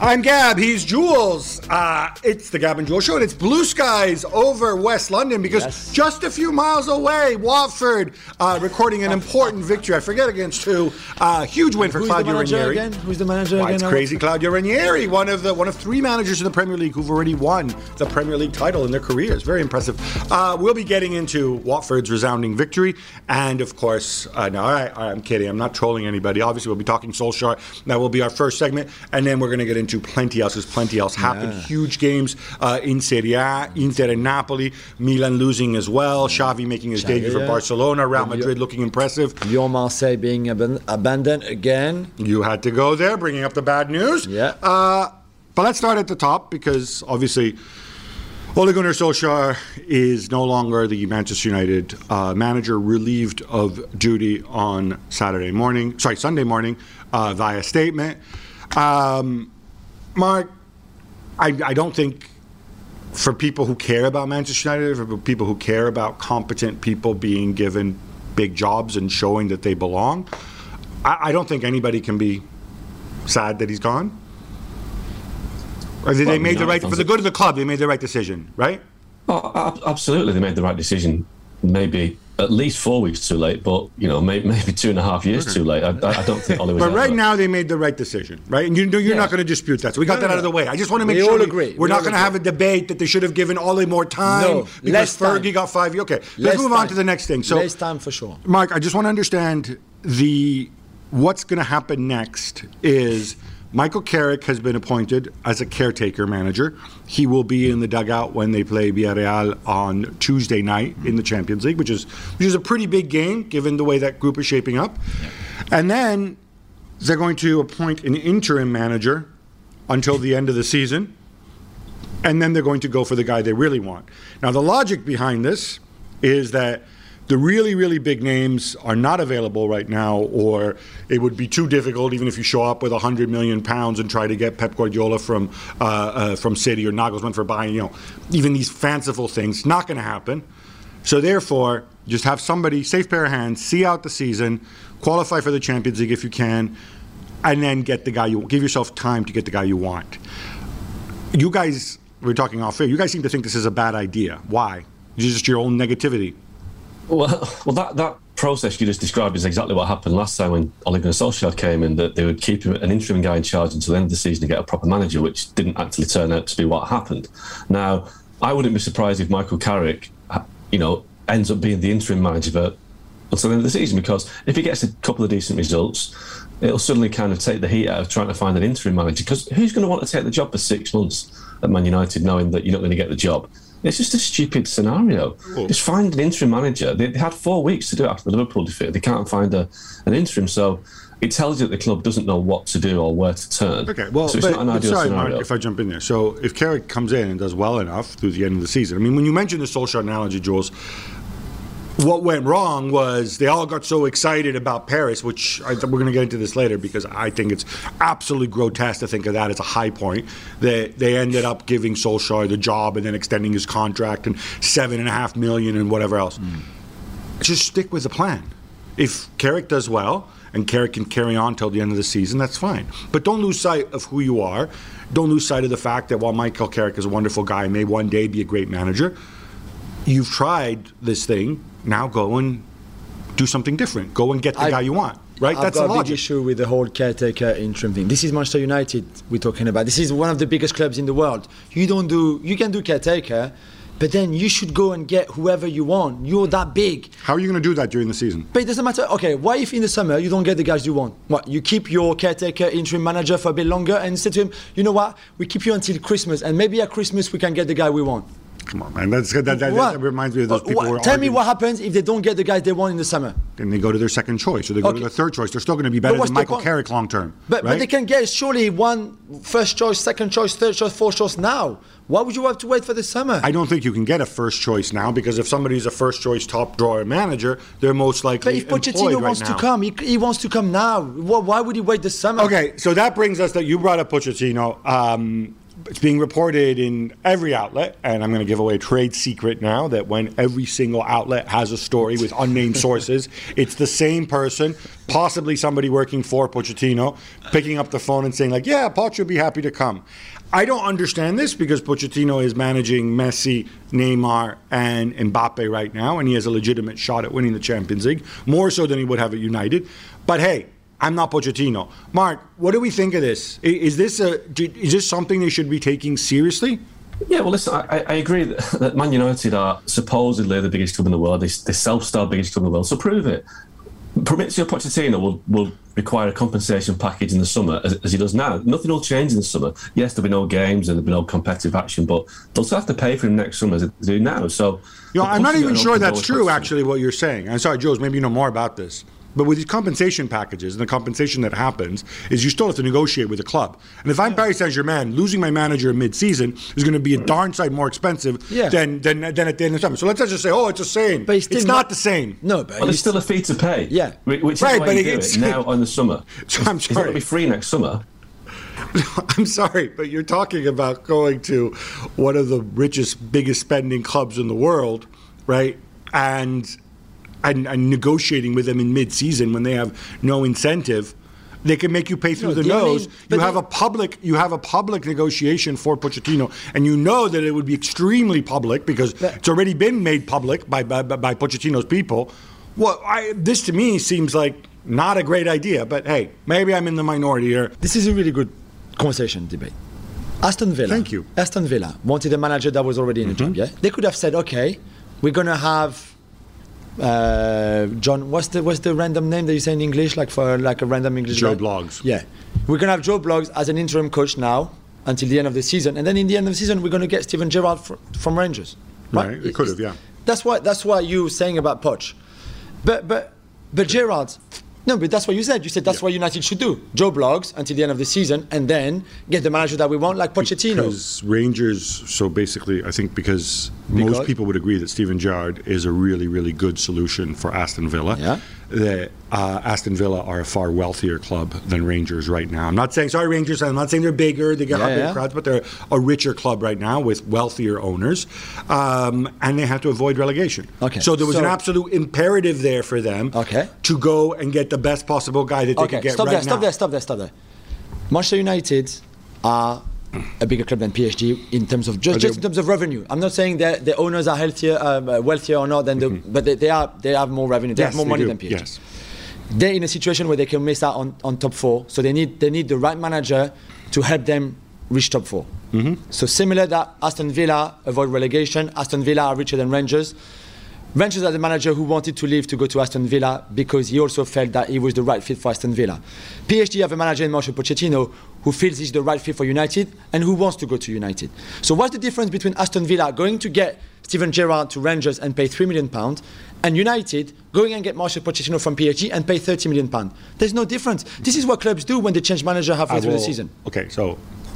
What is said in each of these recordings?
I'm Gab, he's Jules. It's the Gab and Jules Show, and it's blue skies over West London because just a few miles away, Watford recording an important victory. I forget against who. Huge win for Claudio Ranieri. Who's the manager again? It's crazy. Claudio Ranieri, one of three managers in the Premier League who've already won the Premier League title in their careers. Very impressive. We'll be getting into Watford's resounding victory, and of course, I'm kidding. I'm not trolling anybody. Obviously, we'll be talking Solskjaer. That will be our first segment, and then we're going to get into plenty else, because plenty else happened. Huge games in Serie A, Inter and Napoli, Milan losing as well, Xavi making his debut for Barcelona, Real Madrid looking impressive. Lyon-Marseille being abandoned again. You had to go there, bringing up the bad news. Yeah. But let's start at the top, because obviously Ole Gunnar Solskjaer is no longer the Manchester United manager, relieved of duty on Sunday morning via statement. Mark, I don't think, for people who care about Manchester United, for people who care about competent people being given big jobs and showing that they belong, I don't think anybody can be sad that he's gone. Or they made the right, for the good of the club, they made the right decision, right? Oh, absolutely, they made the right decision. Maybe at least 4 weeks too late, but maybe 2.5 years too late. I don't think Ole was. But right now they made the right decision, right? And you're not going to dispute that. So we got that out of the way. I just want to make sure we're not going to have a debate that they should have given Ole more time because Fergie got 5 years. Okay, let's move on to the next thing. So less time for sure. Mark, I just want to understand what's going to happen next is Michael Carrick has been appointed as a caretaker manager. He will be in the dugout when they play Villarreal on Tuesday night in the Champions League, which is a pretty big game given the way that group is shaping up. Yeah. And then they're going to appoint an interim manager until the end of the season. And then they're going to go for the guy they really want. Now, the logic behind this is that the really, really big names are not available right now, or it would be too difficult even if you show up with £100 million and try to get Pep Guardiola from City or Nagelsmann for buying, even these fanciful things. Not going to happen. So therefore, just have somebody, safe pair of hands, see out the season, qualify for the Champions League if you can, and then get the guy give yourself time to get the guy you want. You guys, we're talking off air, you guys seem to think this is a bad idea. Why? It's just your own negativity. Well, that process you just described is exactly what happened last time when Ole Gunnar Solskjaer came in, that they would keep an interim guy in charge until the end of the season to get a proper manager, which didn't actually turn out to be what happened. Now, I wouldn't be surprised if Michael Carrick, ends up being the interim manager until the end of the season, because if he gets a couple of decent results, it'll suddenly kind of take the heat out of trying to find an interim manager, because who's going to want to take the job for 6 months at Man United knowing that you're not going to get the job? It's just a stupid scenario. Just find an interim manager. They had 4 weeks to do it after the Liverpool defeat. They can't find an interim. So it tells you that the club doesn't know what to do or where to turn. Okay, well, so it's not an ideal scenario. Mark, if I jump in there. So if Carrick comes in and does well enough through the end of the season, I mean, when you mentioned the Solskjaer analogy, Jules, what went wrong was they all got so excited about Paris, which we're going to get into this later because I think it's absolutely grotesque to think of that as a high point. They ended up giving Solskjaer the job and then extending his contract and $7.5 million and whatever else. Just stick with the plan. If Carrick does well and Carrick can carry on till the end of the season, that's fine. But don't lose sight of who you are. Don't lose sight of the fact that while Michael Carrick is a wonderful guy and may one day be a great manager, you've tried this thing. Now go and do something different. Go and get the guy you want. Right? That's the logic. I've got a big issue with the whole caretaker interim thing. This is Manchester United we're talking about. This is one of the biggest clubs in the world. You can do caretaker, but then you should go and get whoever you want. You're that big. How are you going to do that during the season? But it doesn't matter. Okay, what if in the summer you don't get the guys you want? What, you keep your caretaker interim manager for a bit longer and say to him, you know what, we keep you until Christmas, and maybe at Christmas we can get the guy we want. Come on, man. That reminds me of those people who are Tell me what happens if they don't get the guys they want in the summer. Then they go to their second choice, or they go to their third choice. They're still going to be better than Michael Carrick long term. But they can get surely one first choice, second choice, third choice, fourth choice now. Why would you have to wait for the summer? I don't think you can get a first choice now, because if somebody's a first choice top drawer manager, they're most likely employed right now. But if Pochettino wants to come, he wants to come now. Why would he wait the summer? Okay, so that brings us that you brought up Pochettino. it's being reported in every outlet, and I'm going to give away a trade secret now that when every single outlet has a story with unnamed sources, it's the same person, possibly somebody working for Pochettino, picking up the phone and saying like, yeah, Poch would be happy to come. I don't understand this because Pochettino is managing Messi, Neymar, and Mbappe right now, and he has a legitimate shot at winning the Champions League, more so than he would have at United. But hey, I'm not Pochettino. Mark, what do we think of this? Is this something they should be taking seriously? Yeah, well, listen, I agree that Man United are supposedly the biggest club in the world. They self-styled biggest club in the world, so prove it. Maurizio Pochettino will require a compensation package in the summer, as he does now. Nothing will change in the summer. Yes, there'll be no games and there'll be no competitive action, but they'll still have to pay for him next summer as they do now. So, I'm not even sure that's true, actually, what you're saying. I'm sorry, Jules, maybe you know more about this. But with these compensation packages, and the compensation that happens is you still have to negotiate with the club. And if I'm Paris Saint-Germain, losing my manager mid-season is going to be a darn sight more expensive than at the end of the summer. So let's not just say, it's the same. But it's not the same. No, but there's still a fee to pay. Yeah. Which is why you do it now in the summer. So I'm sorry. It's not going to be free next summer. I'm sorry, but you're talking about going to one of the richest, biggest spending clubs in the world, right? And negotiating with them in mid-season when they have no incentive, they can make you pay through the nose. You have a public negotiation for Pochettino, and you know that it would be extremely public because it's already been made public by Pochettino's people. Well, this to me seems like not a great idea, but hey, maybe I'm in the minority here. This is a really good conversation debate. Aston Villa. Thank you. Aston Villa wanted a manager that was already in the job. Yeah, they could have said, okay, we're gonna have. John, what's the random name that you say in English, like a random English Joe guy? Bloggs. Yeah, we're gonna have Joe Bloggs as an interim coach now until the end of the season, and then in the end of the season we're gonna get Steven Gerrard from Rangers. Right? It could have, yeah. That's why you were saying about Poch, but Gerrard. No, but that's what you said. You said that's what United should do. Joe Bloggs until the end of the season, and then get the manager that we want, like Pochettino. Because Rangers, so basically, I think because most people would agree that Steven Gerrard is a really, really good solution for Aston Villa. Yeah. That Aston Villa are a far wealthier club than Rangers right now. I'm not saying, Rangers, I'm not saying they're bigger, they get bigger crowds, but they're a richer club right now with wealthier owners, and they have to avoid relegation. Okay. So there was an absolute imperative there for them to go and get the best possible guy that they could get right now. Stop there. Manchester United are a bigger club than PSG in terms of just in terms of revenue. I'm not saying that the owners are wealthier or not, but they have more revenue. They have more money than PSG. Yes. They're in a situation where they can miss out on top four, so they need the right manager to help them reach top four. So similar that Aston Villa avoid relegation. Aston Villa are richer than Rangers. Rangers are the manager who wanted to leave to go to Aston Villa because he also felt that he was the right fit for Aston Villa. PSG have a manager in Mauricio Pochettino who feels he's the right fit for United and who wants to go to United. So what's the difference between Aston Villa going to get Steven Gerrard to Rangers and pay £3 million and United going and get Mauricio Pochettino from PSG and pay £30 million? There's no difference. This is what clubs do when they change manager halfway through the season. Okay, so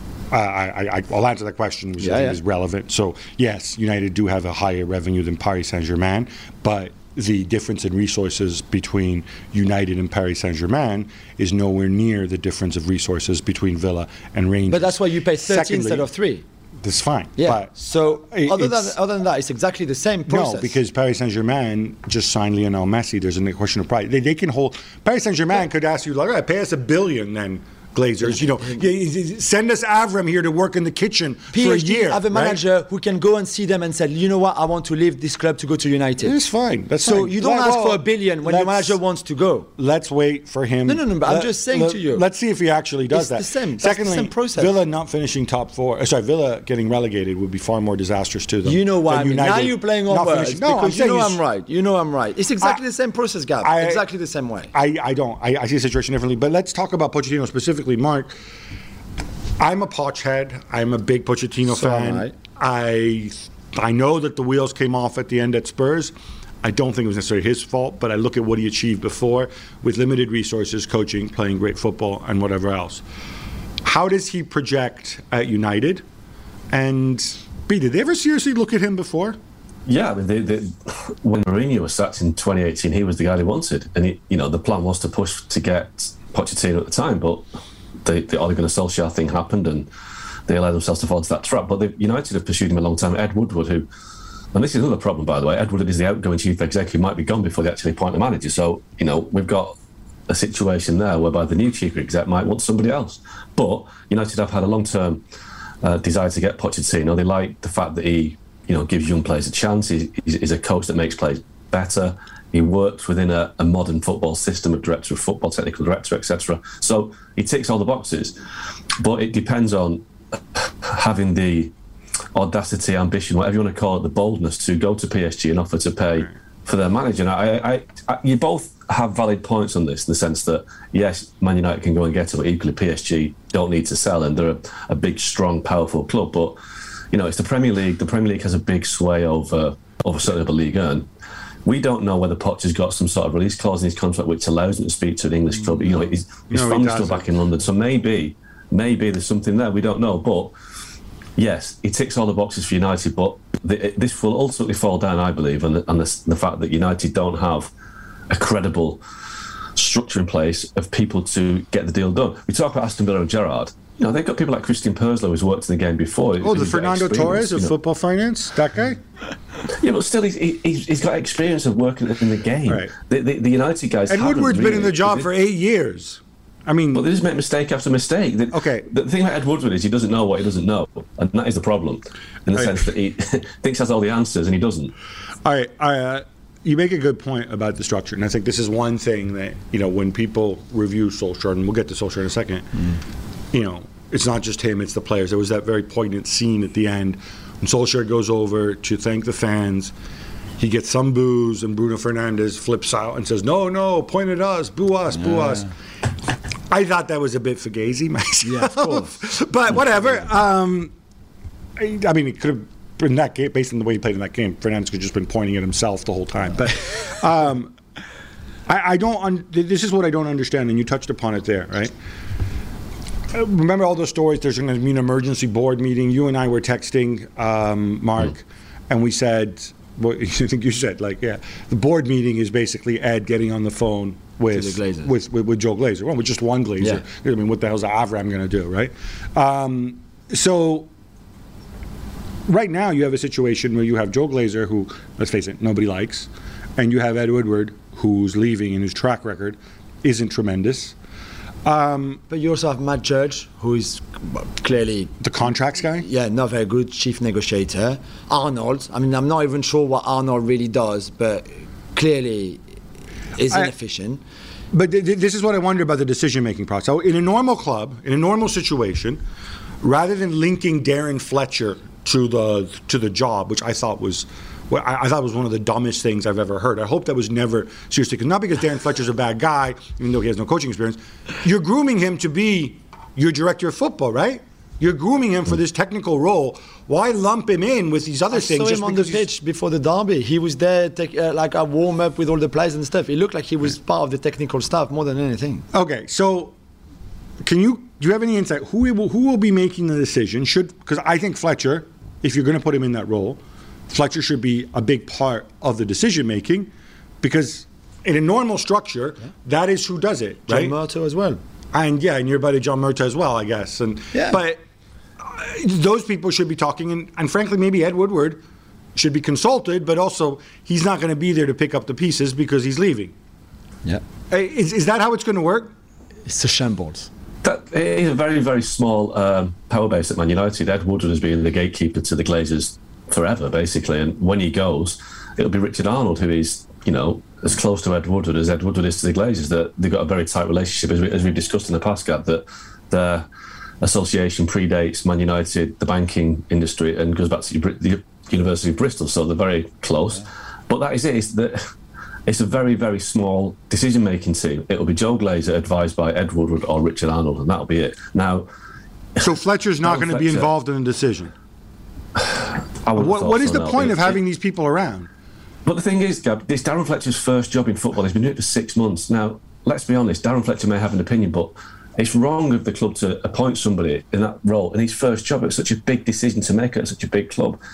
I'll answer that question, which I think is relevant. So, yes, United do have a higher revenue than Paris Saint-Germain, but the difference in resources between United and Paris Saint-Germain is nowhere near the difference of resources between Villa and Rangers. But that's why you pay 30 instead of 3. That's fine. Yeah. But so other than that, it's exactly the same process. No, because Paris Saint-Germain just signed Lionel Messi. There's a question of price. They can hold. Paris Saint-Germain could ask you, like, all right, pay us $1 billion then. Glazers, send us Avram here to work in the kitchen for a year. Have a manager who can go and see them and say, you know what, I want to leave this club to go to United. It's fine. So you don't ask for $1 billion when your manager wants to go. Let's wait for him. No, but I'm just saying to you. Let's see if he actually does that. It's the same. Secondly, the same process. Villa not finishing top 4. Villa getting relegated would be far more disastrous to them. You know why? Now you're playing on words because you know I'm right. You know I'm right. It's exactly the same process, Gab. Exactly the same way. I don't. I see the situation differently. But let's talk about Pochettino specifically, Mark. I'm a Poch head. I'm a big Pochettino fan. I know that the wheels came off at the end at Spurs. I don't think it was necessarily his fault, but I look at what he achieved before with limited resources, coaching, playing great football, and whatever else. How does he project at United? And B, did they ever seriously look at him before? Yeah, I mean, when Mourinho was sacked in 2018, he was the guy they wanted, and the plan was to push to get Pochettino at the time, but the Ole Gunnar Solskjaer thing happened, and they allow themselves to fall into that trap. But United have pursued him a long time. Ed Woodward, who, and this is another problem, by the way, Ed Woodward is the outgoing chief executive, might be gone before they actually appoint a manager. So, we've got a situation there whereby the new chief exec might want somebody else. But United have had a long-term desire to get Pochettino. They like the fact that he, gives young players a chance. He's a coach that makes players better. He works within a modern football system, a director of football, technical director, etc. So he ticks all the boxes. But it depends on having the audacity, ambition, whatever you want to call it, the boldness to go to PSG and offer to pay for their manager. And you both have valid points on this, in the sense that, yes, Man United can go and get him, but equally PSG don't need to sell, and they're a big, strong, powerful club. But, it's the Premier League. The Premier League has a big sway over certainly the Ligue 1. We don't know whether Poch has got some sort of release clause in his contract which allows him to speak to an English club. His family's still back in London, so maybe there's something there. We don't know, but yes, he ticks all the boxes for United. But this will ultimately fall down, I believe, on the fact that United don't have a credible structure in place of people to get the deal done. We talk about Aston Villa and Gerrard. They've got people like Christian Purslow who's worked in the game before. Oh, the Fernando Torres of football finance? That guy? Yeah, but still, he's got experience of working in the game. Right. The United guys. And Woodward's been in the job for 8 years. I mean, but they just make mistake after mistake. Okay. The thing about Ed Woodward is he doesn't know what he doesn't know, and that is the problem, in the sense that he thinks he has all the answers and he doesn't. All right. You make a good point about the structure, and I think this is one thing that when people review Solskjaer, and we'll get to Solskjaer in a second. It's not just him; it's the players. There was that very poignant scene at the end when Solskjaer goes over to thank the fans. He gets some boos, and Bruno Fernandes flips out and says, "No, point at us, boo us, boo us." I thought that was a bit fugazi myself. Yeah, of course. But whatever. I mean, it could have been that game, based on the way he played in that game. Fernandes could have just been pointing at himself the whole time. But I don't. This is what I don't understand, and you touched upon it there, right? Remember all those stories? There's going to be an emergency board meeting. You and I were texting, Mark, and we said, well, I think you said, the board meeting is basically Ed getting on the phone with Joe Glazer. Well, with just one Glazer. Yeah. I mean, what the hell's Avram going to do, right? So right now you have a situation where you have Joe Glazer, who, let's face it, nobody likes, and you have Ed Woodward, who's leaving and whose track record isn't tremendous. But you also have Matt Judge, who is clearly the contracts guy. Yeah, not very good chief negotiator. Arnold. I mean, I'm not even sure what Arnold really does, but clearly is inefficient. But this is what I wonder about the decision-making process. So in a normal club, in a normal situation, rather than linking Darren Fletcher to the job, which I thought was one of the dumbest things I've ever heard. I hope that was never seriously, not because Darren Fletcher's a bad guy, even though he has no coaching experience. You're grooming him to be your director of football, right? You're grooming him for this technical role. Why lump him in with these other things? I saw him on the pitch before the derby. He was there, like a warm up with all the players and stuff. It looked like he was part of the technical staff more than anything. Okay, so do you have any insight? Who will be making the decision? Because I think Fletcher, if you're going to put him in that role, Fletcher should be a big part of the decision-making, because in a normal structure, that is who does it, right? John Murtough as well. And your buddy John Murtough as well, I guess. But those people should be talking, and frankly, maybe Ed Woodward should be consulted, but also he's not going to be there to pick up the pieces because he's leaving. Yeah. Is that how it's going to work? It's a shambles. That is a very, very small power base at Man United. Ed Woodward has been the gatekeeper to the Glazers forever, basically, and when he goes, it'll be Richard Arnold, who is, as close to Ed Woodward as Ed Woodward is to the Glazers. That they've got a very tight relationship, as we've discussed in the past, Gab, that their association predates Man United, the banking industry, and goes back to the University of Bristol, so they're very close. Yeah. But that is it. It's a very, very small decision-making team. It'll be Joe Glazer advised by Ed Woodward or Richard Arnold, and that'll be it. Now, so Fletcher's not going to be involved in the decision. What is the point of having these people around? But the thing is, Gab, it's Darren Fletcher's first job in football. He's been doing it for 6 months. Now, let's be honest, Darren Fletcher may have an opinion, but it's wrong of the club to appoint somebody in that role in his first job. It's such a big decision to make at such a big club.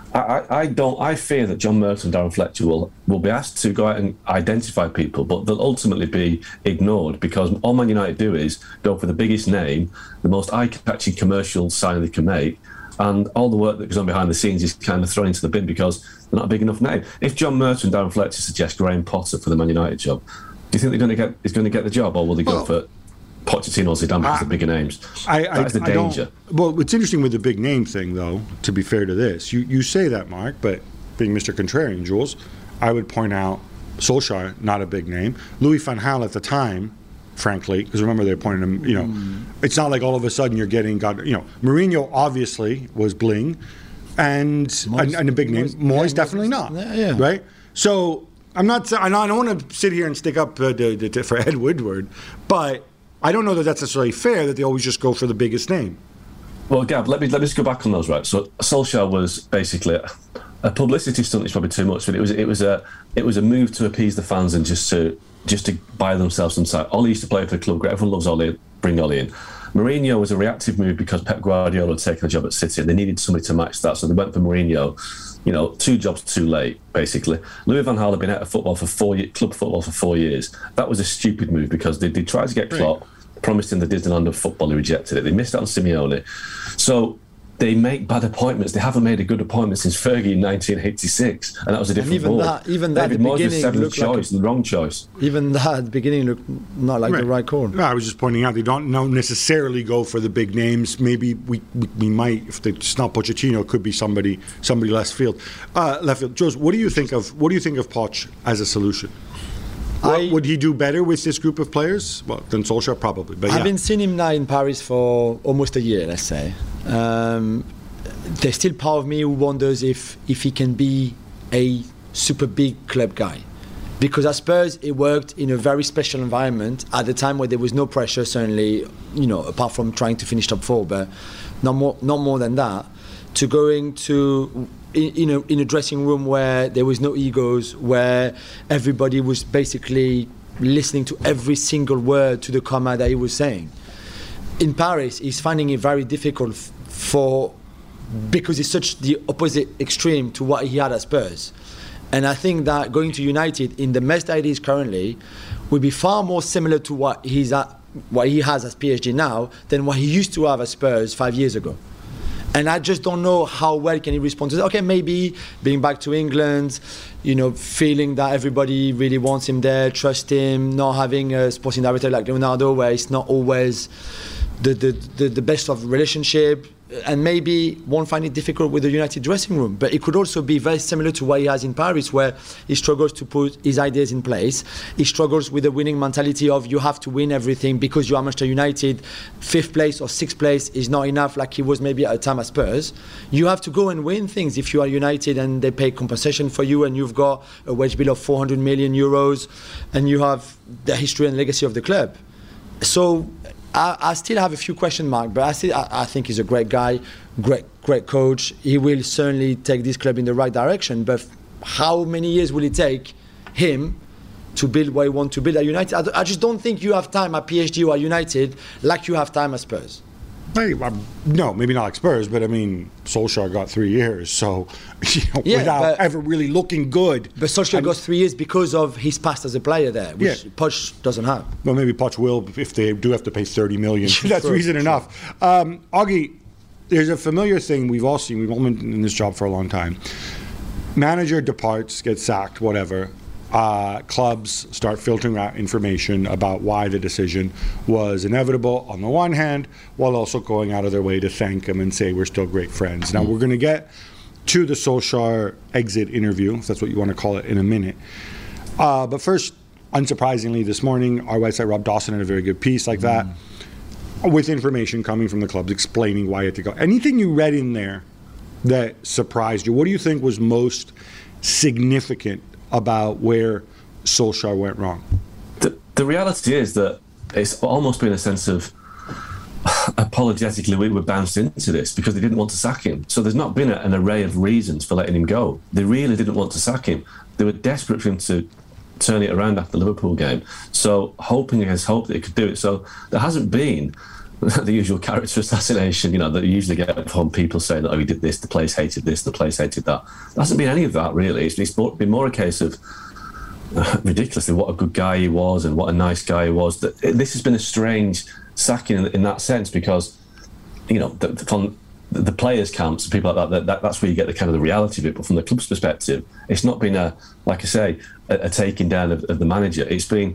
I fear that John Merton and Darren Fletcher will be asked to go out and identify people, but they'll ultimately be ignored because all Man United do is go for the biggest name, the most eye-catching commercial sign they can make, and all the work that goes on behind the scenes is kind of thrown into the bin because they're not a big enough name. If John Merton and Darren Fletcher suggest Graham Potter for the Man United job, do you think he's going to get the job, or will they go for Pochettino or Zidane because they're bigger names? That's the danger. Well, what's interesting with the big name thing, though, to be fair to this, you say that, Mark, but being Mr. Contrarian, Jules, I would point out Solskjaer, not a big name. Louis van Gaal at the time, frankly, because remember they appointed him, it's not like all of a sudden you're getting, Mourinho obviously was bling, and a big name. Moyes definitely not, right? So I don't want to sit here and stick up for Ed Woodward, but I don't know that that's necessarily fair that they always just go for the biggest name. Well, Gab, let me just go back on those, right? So Solskjaer was basically a publicity stunt is probably too much, but it was a move to appease the fans and just to buy themselves some time. Ole used to play for the club. Everyone loves Ole. Bring Ole in. Mourinho was a reactive move because Pep Guardiola had taken a job at City and they needed somebody to match that, so they went for Mourinho. 2 jobs too late, basically. Louis van Gaal had been out of football for club football for 4 years. That was a stupid move because they tried to get Klopp, promised him the Disneyland of football, he rejected it. They missed out on Simeone. So they make bad appointments. They haven't made a good appointment since Fergie in 1986, and that was a different board. Even that, David Moyes was seventh choice, the wrong choice. Even that at the beginning looked not like the right call. No, I was just pointing out they don't necessarily go for the big names. Maybe we might, if it's not Pochettino, it could be somebody left field. Jules, what do you think of Poch as a solution? Would he do better with this group of players? Well, than Solskjaer, probably. But I've been seeing him now in Paris for almost a year, let's say. There's still part of me who wonders if he can be a super big club guy. Because at Spurs, it worked in a very special environment at the time where there was no pressure, certainly, apart from trying to finish top 4, but not more than that. To going to in a dressing room where there was no egos, where everybody was basically listening to every single word to the comma that he was saying. In Paris, he's finding it very difficult because it's such the opposite extreme to what he had at Spurs. And I think that going to United in the mess that it is currently would be far more similar to what he has at PSG now than what he used to have at Spurs 5 years ago. And I just don't know how well can he respond to that. Okay, maybe being back to England, feeling that everybody really wants him there, trust him, not having a sporting director like Leonardo where it's not always the best of relationship, and maybe won't find it difficult with the United dressing room. But it could also be very similar to what he has in Paris, where he struggles to put his ideas in place. He struggles with the winning mentality of you have to win everything because you are Manchester United. 5th place or 6th place is not enough, like he was maybe at a time at Spurs. You have to go and win things if you are United and they pay compensation for you and you've got a wage bill of 400 million euros and you have the history and legacy of the club. So I still have a few question marks, but I think he's a great guy, great coach. He will certainly take this club in the right direction. But how many years will it take him to build what he wants to build at United? I just don't think you have time at PSG or at United like you have time at Spurs. No, maybe not like Spurs, but I mean, Solskjaer got 3 years, so without ever really looking good. But Solskjaer got 3 years because of his past as a player there, which Poch doesn't have. Well, maybe Poch will if they do have to pay 30 million. That's reason enough. Augie, there's a familiar thing we've all seen. We've all been in this job for a long time. Manager departs, gets sacked, whatever. Clubs start filtering out information about why the decision was inevitable on the one hand, while also going out of their way to thank him and say we're still great friends. Now we're going to get to the Solskjaer exit interview, if that's what you want to call it, in a minute. But first, unsurprisingly, this morning, our website, Rob Dawson, had a very good piece like that, with information coming from the clubs explaining why it had to go. Anything you read in there that surprised you? What do you think was most significant about where Solskjaer went wrong? The reality is that it's almost been a sense of apologetically we were bounced into this because they didn't want to sack him. So there's not been an array of reasons for letting him go. They really didn't want to sack him. They were desperate for him to turn it around after the Liverpool game. So hoping against hope that he could do it. So there hasn't been the usual character assassination, that you usually get from people saying that, oh, he did this, the place hated this, the place hated that. There hasn't been any of that, really. It's been more a case of ridiculously what a good guy he was and what a nice guy he was. This has been a strange sacking in that sense because, from the players' camps and people like that's where you get the kind of the reality of it. But from the club's perspective, it's not been a taking down of the manager. It's been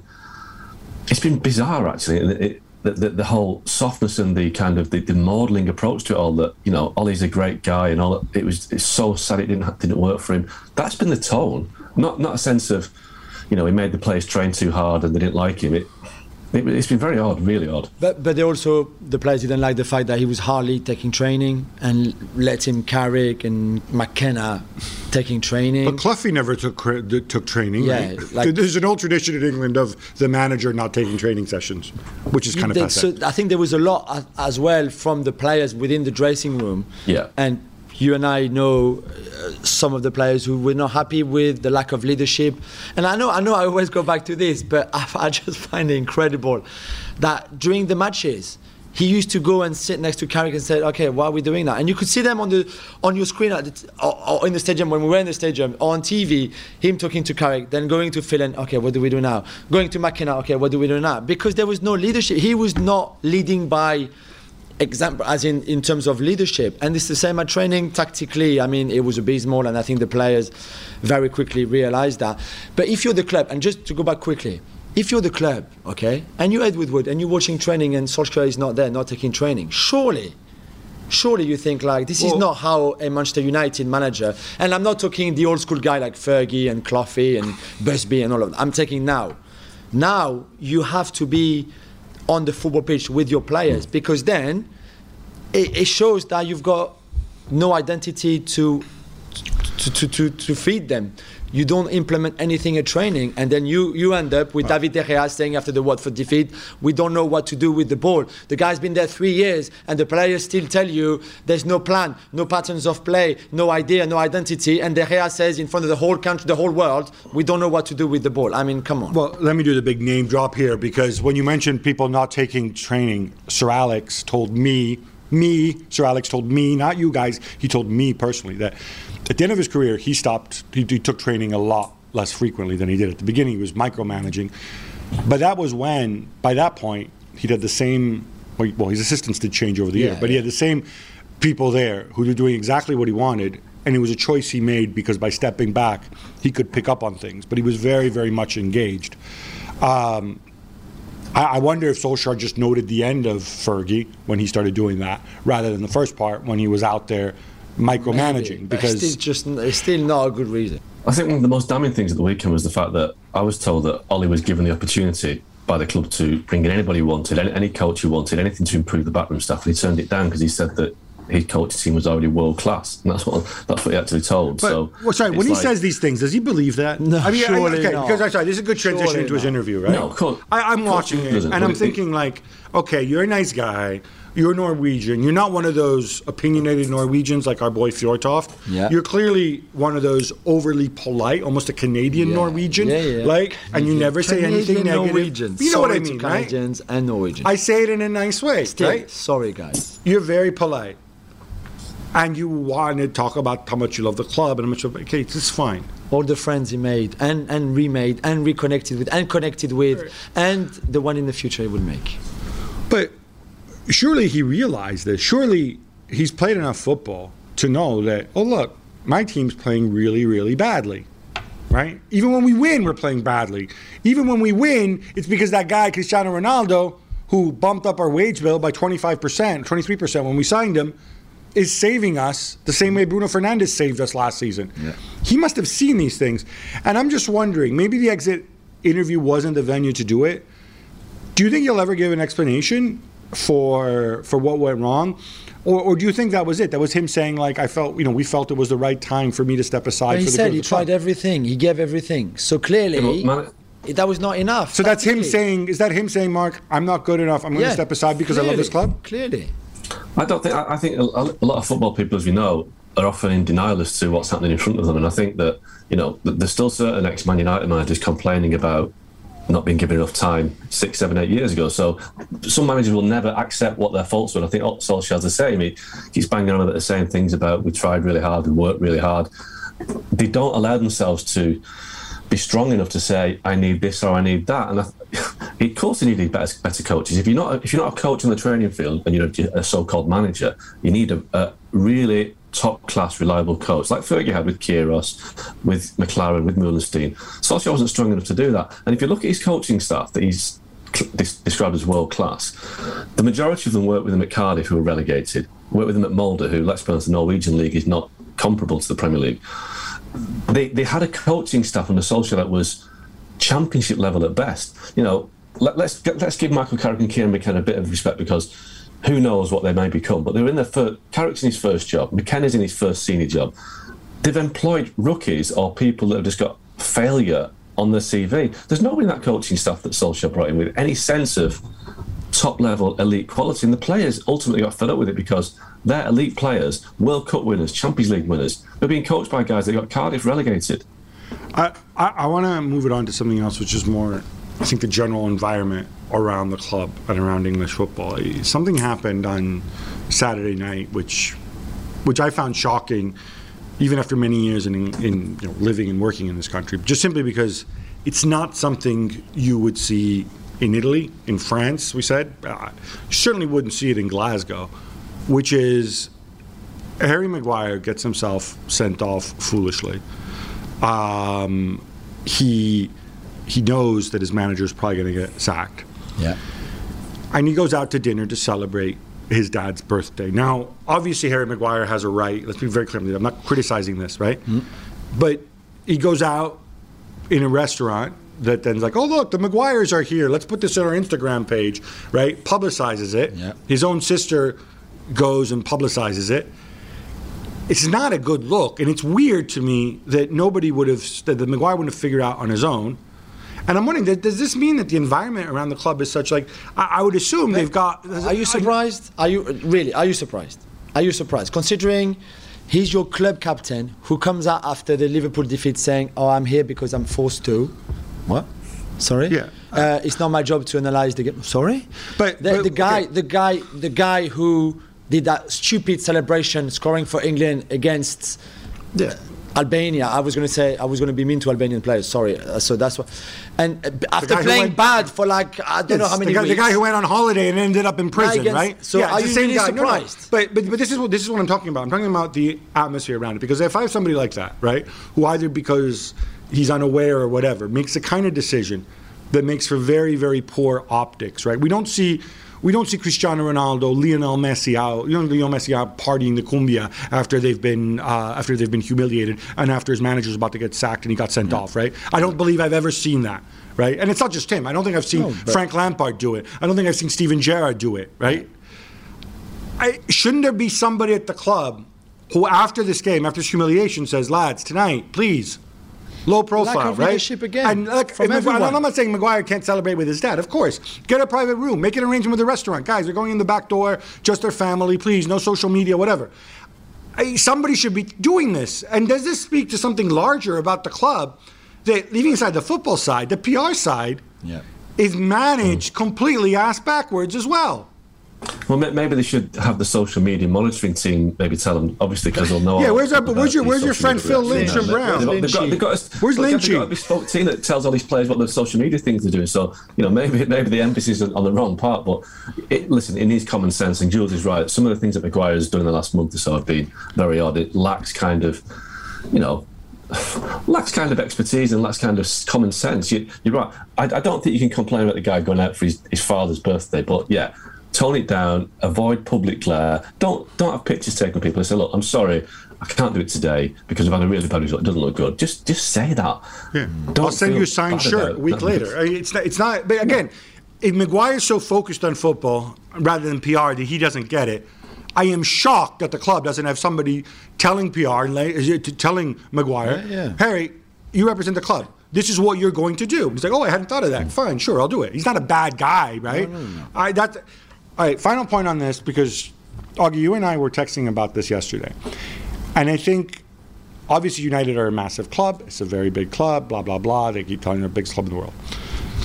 bizarre, actually. The whole softness and the kind of the modelling approach to it all, that Ollie's a great guy and all that, it's so sad it didn't work for him. That's been the tone, not a sense of he made the players train too hard and they didn't like him. It's been very odd, really odd. But the players didn't like the fact that he was hardly taking training and let him Carrick and McKenna taking training. But Cloughy never took training. Yeah, right? There's an old tradition in England of the manager not taking training sessions, which is kind of pathetic. So I think there was a lot as well from the players within the dressing room. Yeah. And you and I know some of the players who were not happy with the lack of leadership. And I know I always go back to this, but I just find it incredible that during the matches, he used to go and sit next to Carrick and say, okay, why are we doing that? And you could see them on your screen or in the stadium, when we were in the stadium, or on TV, him talking to Carrick, then going to Phil and, okay, what do we do now? Going to McKenna, okay, what do we do now? Because there was no leadership. He was not leading by example, as in terms of leadership. And it's the same at training tactically. I mean, it was abysmal, and I think the players very quickly realised that. But if you're the club, and just to go back quickly, if you're the club, okay, and you're Ed Woodward and you're watching training and Solskjaer is not there, not taking training, surely you think like, this is not how a Manchester United manager, and I'm not talking the old school guy like Fergie and Cloughy and Busby and all of that, I'm taking now you have to be on the football pitch with your players, because then it shows that you've got no identity to feed them. You don't implement anything at training, and then you end up with David De Gea saying after the Watford defeat, we don't know what to do with the ball. The guy's been there 3 years, and the players still tell you there's no plan, no patterns of play, no idea, no identity, and De Gea says in front of the whole country, the whole world, we don't know what to do with the ball. I mean, come on. Well, let me do the big name drop here, because when you mentioned people not taking training, Sir Alex told me, Sir Alex told me, not you guys, he told me personally that at the end of his career, he took training a lot less frequently than he did at the beginning. He was micromanaging. But that was when, by that point, he did the same, well, his assistants did change over the year, but he had the same people there who were doing exactly what he wanted, and it was a choice he made because by stepping back, he could pick up on things. But he was very, very much engaged. I wonder if Solskjaer just noted the end of Fergie when he started doing that, rather than the first part when he was out there micromanaging. Maybe, because it's still not a good reason. I think one of the most damning things at the weekend was the fact that I was told that Ollie was given the opportunity by the club to bring in anybody he wanted, any coach he wanted, anything to improve the backroom staff, and he turned it down because he said that his coaching team was already world class, and that's what he actually told. But, when he says these things, does he believe that? No, surely not. Because this is a good transition into his interview, right? No, of course. I'm watching it, and I'm thinking like, okay, you're a nice guy. You're Norwegian. You're not one of those opinionated Norwegians like our boy Fjortoft. Yeah. You're clearly one of those overly polite, almost a Canadian Norwegian. Like, and you never say anything negative. Norwegians. You know what I mean, right? Canadians and Norwegians. I say it in a nice way, Still, right? Sorry, guys. You're very polite. And you want to talk about how much you love the club and how much you love, okay, this is fine. All the friends he made and remade and reconnected with and connected with, and the one in the future he will make. But surely he realized this. Surely he's played enough football to know that, oh, look, my team's playing really, really badly, right? Even when we win, we're playing badly. Even when we win, it's because that guy, Cristiano Ronaldo, who bumped up our wage bill by 25%, 23% when we signed him, is saving us the same way Bruno Fernandes saved us last season. Yeah. He must have seen these things. And I'm just wondering, maybe the exit interview wasn't the venue to do it. Do you think he'll ever give an explanation for what went wrong? Or do you think that was it? That was him saying, like, we felt it was the right time for me to step aside. But he said he tried everything. He gave everything. So clearly, that was not enough. So that's him saying, is that him saying, Mark, I'm not good enough. I'm going to step aside because I love this club? Clearly. I think a lot of football people, as we know, are often in denial as to what's happening in front of them. And I think that, there's still certain ex-Man United managers complaining about not being given enough time 6, 7, 8 years ago. So some managers will never accept what their faults were. I think Solskjaer's the same. He keeps banging on about the same things about we tried really hard, we worked really hard. They don't allow themselves to be strong enough to say, I need this or I need that. And of course you need better coaches. If you're not a coach on the training field and you're a so-called manager, you need a really top-class, reliable coach, like Fergie had with Kyrgios, with McLaren, with Mullenstein. Solskjaer wasn't strong enough to do that. And if you look at his coaching staff that he's described as world-class, the majority of them worked with him at Cardiff, who were relegated, worked with him at Molde, who, let's be honest, the Norwegian league is not comparable to the Premier League. They had a coaching staff under Solskjaer that was championship level at best. You know, let's give Michael Carrick and Kieran McKenna a bit of respect, because who knows what they may become. But they're in their first. Carrick's in his first job. McKenna's in his first senior job. They've employed rookies or people that have just got failure on their CV. There's nobody in that coaching staff that Solskjaer brought in with any sense of top-level elite quality. And the players ultimately got fed up with it because they're elite players, World Cup winners, Champions League winners. They're being coached by guys that got Cardiff relegated. I want to move it on to something else, which is more, I think, the general environment around the club and around English football. Something happened on Saturday night, which I found shocking, even after many years in living and working in this country, just simply because it's not something you would see in Italy, in France, we said. You certainly wouldn't see it in Glasgow, which is Harry Maguire gets himself sent off foolishly. He knows that his manager is probably going to get sacked. Yeah. And he goes out to dinner to celebrate his dad's birthday. Now, obviously, Harry Maguire has a right. Let's be very clear. I'm not criticizing this, right? But he goes out in a restaurant that then's like, oh, look, the Maguires are here. Let's put this on our Instagram page, right? Publicizes it. Yeah. His own sister goes and publicizes it. It's not a good look, and it's weird to me that that Maguire wouldn't have figured out on his own. And I'm wondering, does this mean that the environment around the club is such, like, I would assume they've got... Are you surprised? Are you surprised? Are you surprised? Considering he's your club captain who comes out after the Liverpool defeat saying, oh, I'm here because I'm forced to. What? Sorry? Yeah. It's not my job to analyze the game. Sorry? But the guy who did that stupid celebration scoring for England against Albania. I was going to be mean to Albanian players. Sorry. So that's what. And after playing bad for like I don't know how many weeks. The guy who went on holiday and ended up in prison, right? So are you really surprised? No. But this is what I'm talking about. I'm talking about the atmosphere around it. Because if I have somebody like that, right, who either because he's unaware or whatever, makes the kind of decision that makes for very, very poor optics, right? We don't see Cristiano Ronaldo, Lionel Messi out partying the cumbia after they've been humiliated and after his manager's about to get sacked and he got sent off, right? I don't believe I've ever seen that, right? And it's not just him. I don't think I've seen Frank Lampard do it. I don't think I've seen Steven Gerrard do it, right? Shouldn't there be somebody at the club who, after this game, after this humiliation, says, lads, tonight, please, low profile, lack of right? leadership again. And I'm not saying Maguire can't celebrate with his dad. Of course, get a private room, make an arrangement with the restaurant. Guys, they're going in the back door, just their family, please, no social media, whatever. Somebody should be doing this. And does this speak to something larger about the club? That, leaving aside the football side, the PR side is managed completely ass backwards as well. Well, maybe they should have the social media monitoring team. Maybe tell them, obviously, because they'll know. Yeah, where's your friend Phil Lynch and Brown? Where's Lynchy? They've got a bespoke team that tells all these players what the social media things they're doing. So maybe the emphasis is on the wrong part. But listen, it needs common sense. And Jules is right. Some of the things that Maguire has done in the last month or so have been very odd. It lacks kind of expertise and lacks kind of common sense. You're right. I don't think you can complain about the guy going out for his father's birthday. But yeah. Tone it down, avoid public glare. Don't have pictures taken of people and say, look, I'm sorry, I can't do it today because I've had a really bad result. It doesn't look good. Just say that. Yeah. I'll send you a signed shirt a week later. It's not. But again, if Maguire's so focused on football rather than PR that he doesn't get it, I am shocked that the club doesn't have somebody telling PR, telling Maguire, Harry, you represent the club. This is what you're going to do. He's like, oh, I hadn't thought of that. Fine, sure, I'll do it. He's not a bad guy, right? No. All right, final point on this, because, Augie, you and I were texting about this yesterday. And I think, obviously, United are a massive club. It's a very big club, blah, blah, blah. They keep telling you they're the biggest club in the world.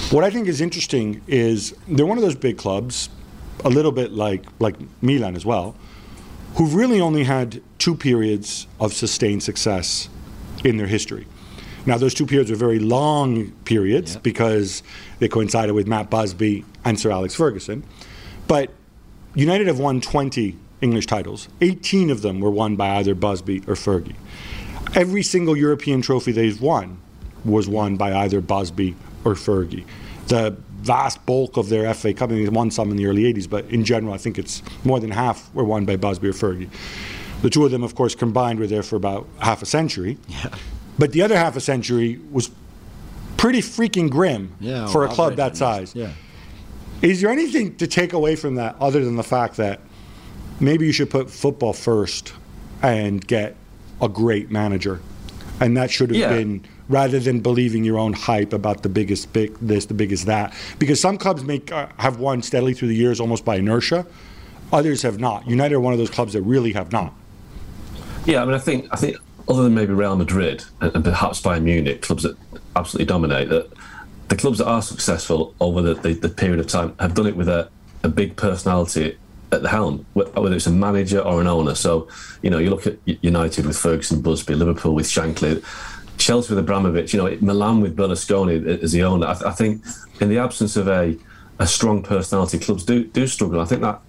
What I think is interesting is they're one of those big clubs, a little bit like Milan as well, who've really only had 2 periods of sustained success in their history. Now, those 2 periods were very long periods because they coincided with Matt Busby and Sir Alex Ferguson. But United have won 20 English titles. 18 of them were won by either Busby or Fergie. Every single European trophy they've won was won by either Busby or Fergie. The vast bulk of their FA Cup, I mean, they won some in the early 80s, but in general, I think it's more than half were won by Busby or Fergie. The 2 of them, of course, combined were there for about half a century. Yeah. But the other half a century was pretty freaking grim for a club that size. Yeah. Is there anything to take away from that other than the fact that maybe you should put football first and get a great manager? And that should have been, rather than believing your own hype about the biggest this, the biggest that. Because some clubs have won steadily through the years almost by inertia. Others have not. United are one of those clubs that really have not. Yeah, I mean, I think other than maybe Real Madrid and perhaps Bayern Munich, clubs that absolutely dominate, that the clubs that are successful over the period of time have done it with a big personality at the helm, whether it's a manager or an owner. So, you look at United with Ferguson, Busby, Liverpool with Shankly, Chelsea with Abramovich, Milan with Berlusconi as the owner. I think in the absence of a strong personality, clubs do struggle. I think that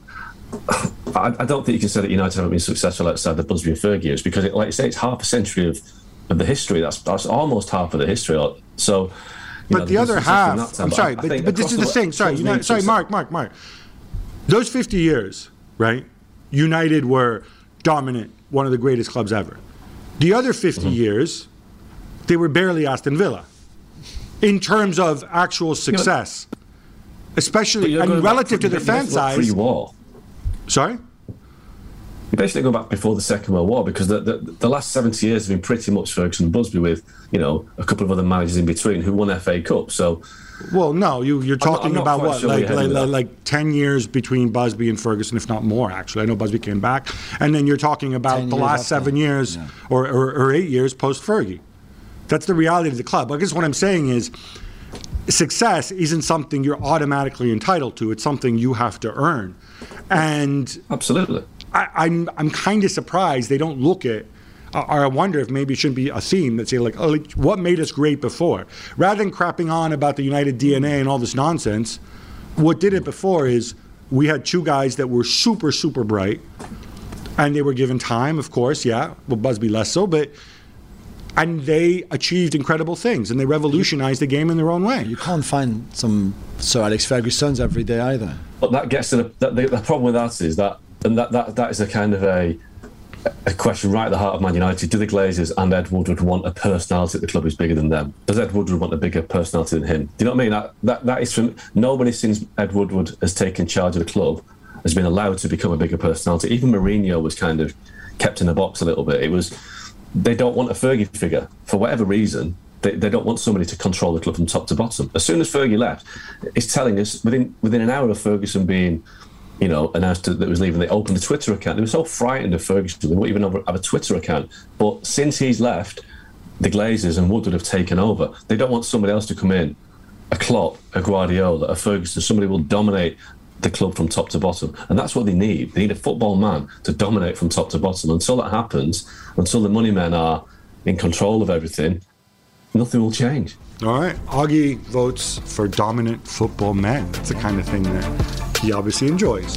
I don't think you can say that United haven't been successful outside the Busby and Fergie years, because, like you say, it's half a century of the history. That's almost half of the history. So, but the other half, I'm sorry, but this is the thing. Sorry, Mark. Those 50 years, right? United were dominant, one of the greatest clubs ever. The other 50 years, they were barely Aston Villa in terms of actual success, especially and relative to their fan size. Pre-war. Sorry? You basically go back before the Second World War, because the last 70 years have been pretty much Ferguson and Busby with, a couple of other managers in between who won FA Cup. So, well, no, you're talking about what, like 10 years between Busby and Ferguson, if not more, actually. I know Busby came back. And then you're talking about the last 7 years or 8 years post-Fergie. That's the reality of the club. I guess what I'm saying is success isn't something you're automatically entitled to. It's something you have to earn. And absolutely. I'm kind of surprised they don't look at, or I wonder if maybe it shouldn't be a theme that say what made us great before? Rather than crapping on about the United DNA and all this nonsense, what did it before is we had 2 guys that were super, super bright, and they were given time, of course, Busby less so, and they achieved incredible things, and they revolutionized the game in their own way. You can't find some Sir Alex Fergusons every day either. But that gets to the problem with that is that, and that is a kind of a question right at the heart of Man United. Do the Glazers and Ed Woodward want a personality at the club who's bigger than them? Does Ed Woodward want a bigger personality than him? Do you know what I mean? That is from nobody since Ed Woodward has taken charge of the club has been allowed to become a bigger personality. Even Mourinho was kind of kept in a box a little bit. They don't want a Fergie figure for whatever reason. They don't want somebody to control the club from top to bottom. As soon as Fergie left, it's telling us within an hour of Ferguson being, announced that was leaving, they opened a Twitter account. They were so frightened of Ferguson, they wouldn't even have a Twitter account. But since he's left, the Glazers and Woodward have taken over. They don't want somebody else to come in, a Klopp, a Guardiola, a Ferguson, somebody who will dominate the club from top to bottom. And that's what they need. They need a football man to dominate from top to bottom. Until that happens, until the money men are in control of everything, nothing will change. All right. Augie votes for dominant football men. That's the kind of thing that he obviously enjoys.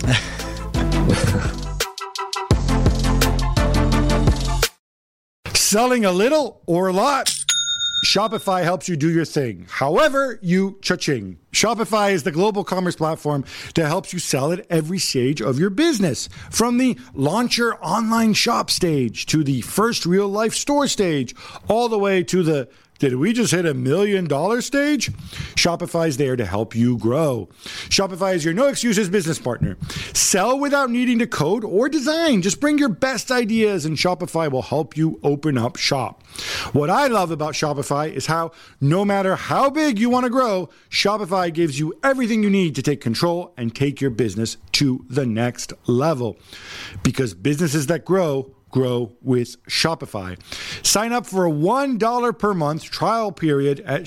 Selling a little or a lot? Shopify helps you do your thing. However, you cha-ching. Shopify is the global commerce platform that helps you sell at every stage of your business. From the launch your online shop stage to the first real life store stage, all the way to the did we just hit $1 million stage? Shopify is there to help you grow. Shopify is your no excuses business partner. Sell without needing to code or design. Just bring your best ideas and Shopify will help you open up shop. What I love about Shopify is how no matter how big you want to grow, Shopify gives you everything you need to take control and take your business to the next level. Because businesses that grow grow with Shopify. Sign up for a $1 per month trial period at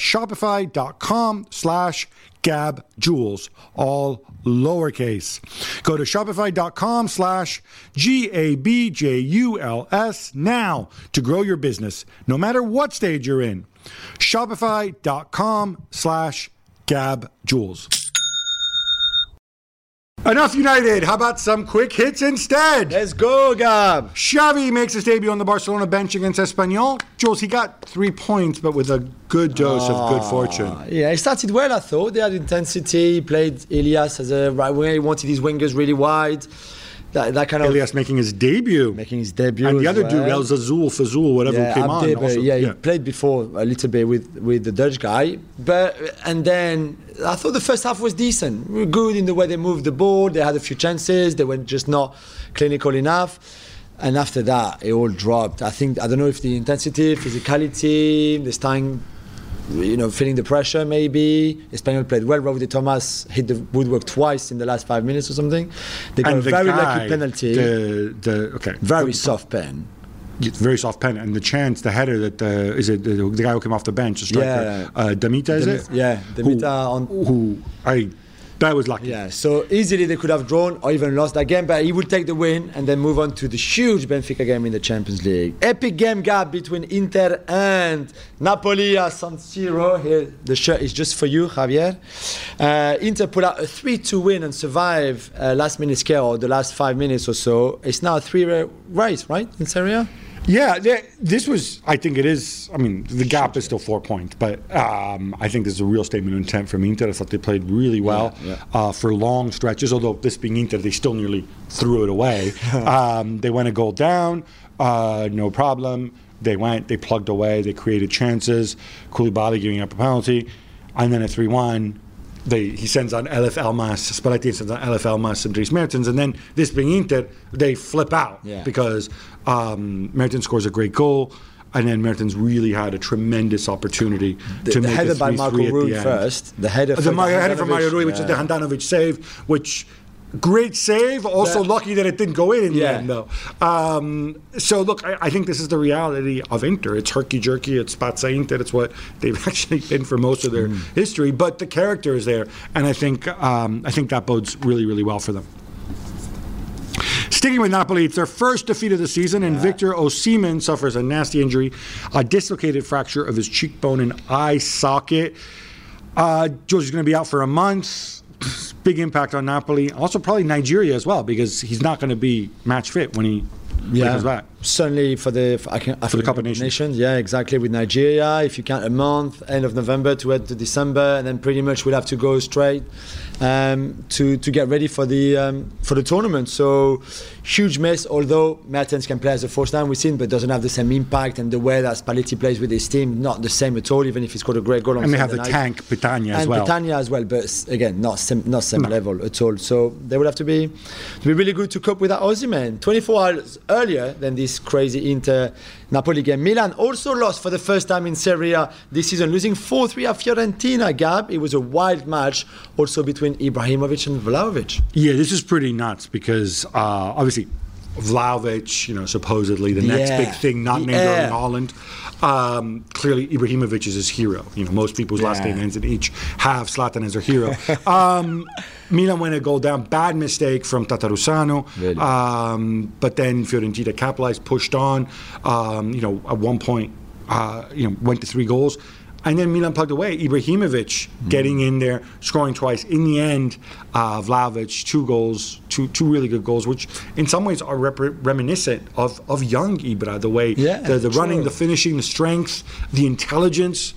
shopify.com/GabJules, all lowercase. Go to shopify.com/GABJULS now to grow your business, no matter what stage you're in. Shopify.com/GabJules. Enough United. How about some quick hits instead? Let's go, Gab. Xavi makes his debut on the Barcelona bench against Espanyol. Jules, he got 3 points, but with a good dose of good fortune. Yeah, he started well, I thought. They had intensity. He played Elias as a right winger. He wanted his wingers really wide. That kind of Elias making his debut. And the other dude, El Fazul, whatever, yeah, came Abde, on. Also. He played before a little bit with the Dutch guy. And then I thought the first half was decent. We were good in the way they moved the ball. They had a few chances. They were just not clinical enough. And after that, it all dropped. I don't know if the intensity, physicality, the starting, feeling the pressure maybe. Espanyol played well. Raúl de Tomàs hit the woodwork twice in the last 5 minutes or something. They got a very lucky penalty. Very soft pen. Very soft pen. And the chance, the header that, is it the guy who came off the bench, the striker, Damita, is it? Yeah, Damita that was lucky. Yeah, so easily they could have drawn or even lost that game, but he will take the win and then move on to the huge Benfica game in the Champions League. Epic game, Gab, between Inter and Napoli at San Siro. Here, the shirt is just for you, Javier. Inter put out a 3-2 win and survive last-minute scare, or the last 5 minutes or so. It's now a 3 race, right, in Serie A? Yeah, this was, I think it is, the gap is still 4 points, but I think this is a real statement of intent from Inter. I thought they played really well for long stretches, although this being Inter, they still nearly threw it away. They went a goal down, no problem. They plugged away, they created chances, Koulibaly giving up a penalty, and then at 3-1, he sends on Elif Elmas, Spalletti sends on Elif Elmas and Dries Mertens, and then this being Inter, they flip out because Mertens scores a great goal, and then Mertens really had a tremendous opportunity to make header a 3-3 by Marco Rui at the first. end. The header from Mario Rui, which is the Handanovic save, which... Great save. Also lucky that it didn't go in the end, though. So, look, I think this is the reality of Inter. It's herky-jerky. It's Spazza Inter. It's what they've actually been for most of their history. But the character is there. And I think that bodes really, really well for them. Sticking with Napoli, it's their first defeat of the season, and Victor Osimhen suffers a nasty injury, a dislocated fracture of his cheekbone and eye socket. George is going to be out for a month. Big impact on Napoli. Also probably Nigeria as well, because he's not going to be match fit when he comes back. Certainly for the Cup of Nations. Yeah, exactly, with Nigeria. If you count a month, end of November to head to December, and then pretty much we'll have to go straight to get ready for the tournament. So huge miss, although Mertens can play as a false nine, we've seen, but doesn't have the same impact, and the way that Spalletti plays with his team, not the same at all, even if he scored a great goal on and they Sunday have the night. tank Petagna as well. And Petagna as well, but again, not same level at all. So they will have to be really good to cope with that Osimhen. 24 hours earlier than this crazy Inter-Napoli game, Milan also lost for the first time in Serie A this season, losing 4-3 at Fiorentina. Gab, it was a wild match also between Ibrahimovic and Vlahovic. Yeah, this is pretty nuts because obviously Vlahovic, supposedly the next big thing, not named Erling Haaland. Clearly, Ibrahimovic is his hero. Most people's last name ends in each have Zlatan as their hero. Milan went a goal down. Bad mistake from Tatarusanu. Really? But then Fiorentina capitalized, pushed on. At one point, went to 3 goals. And then Milan plugged away. Ibrahimovic getting in there, scoring twice. In the end, Vlahovic, 2 goals, two really good goals, which in some ways are reminiscent of young Ibra, the way the running, the finishing, the strength, the intelligence,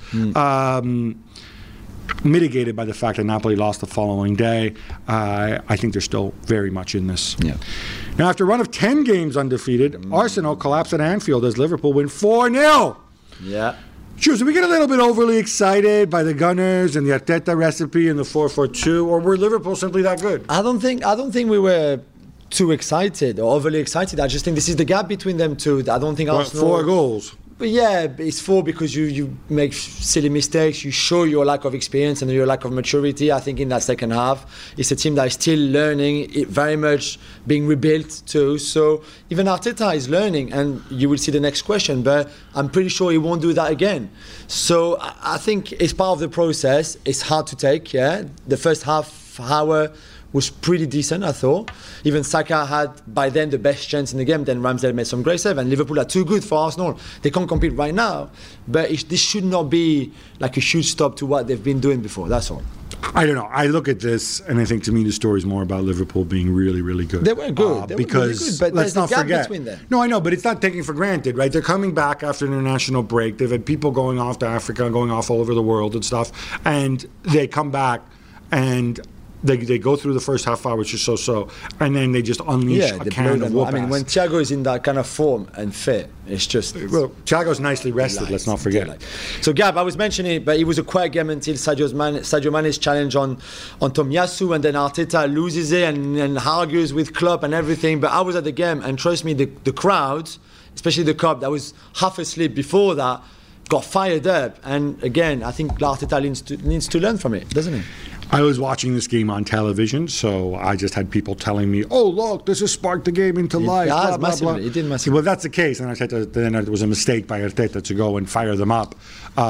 mitigated by the fact that Napoli lost the following day. I think they're still very much in this. Yeah. Now, after a run of 10 games undefeated, Arsenal collapsed at Anfield as Liverpool win 4-0. Yeah. Sure, so we get a little bit overly excited by the Gunners and the Arteta recipe and the 4-4-2, or were Liverpool simply that good? I don't think we were too excited or overly excited. I just think this is the gap between them two. I don't think Arsenal... 4 goals. But yeah, it's 4 because you make silly mistakes. You show your lack of experience and your lack of maturity. I think in that second half, it's a team that is still learning, it very much being rebuilt too. So even Arteta is learning, and you will see the next question. But I'm pretty sure he won't do that again. So I think it's part of the process. It's hard to take. Yeah, the first half hour was pretty decent, I thought. Even Saka had, by then, the best chance in the game. Then Ramsdale made some great save, and Liverpool are too good for Arsenal. They can't compete right now. But this should not be like a huge stop to what they've been doing before. That's all. I don't know. I look at this, and I think to me the story is more about Liverpool being really, really good. They were good. They because were really good, but let's there's a not gap forget. between them. No, I know, but it's not taken for granted, right? They're coming back after an international break. They've had people going off to Africa, going off all over the world and stuff, and they come back and they go through the first half hour, which is so, and then they just unleash a can of whoop I mean, when Thiago is in that kind of form and fit, it's just... Well, Thiago's nicely rested, let's not forget. So, Gab, I was mentioning it, but it was a quiet game until Sadio Mane's challenge on Tomiyasu, and then Arteta loses it and argues with Klopp and everything. But I was at the game, and trust me, the crowd, especially the Klopp that was half asleep before that, got fired up. And again, I think Arteta needs to learn from it, doesn't he? I was watching this game on television, so I just had people telling me, "Oh, look, this has sparked the game into life." Yeah, blah, blah, blah. It did massively. Well, that's the case, and I said then it was a mistake by Arteta to go and fire them up.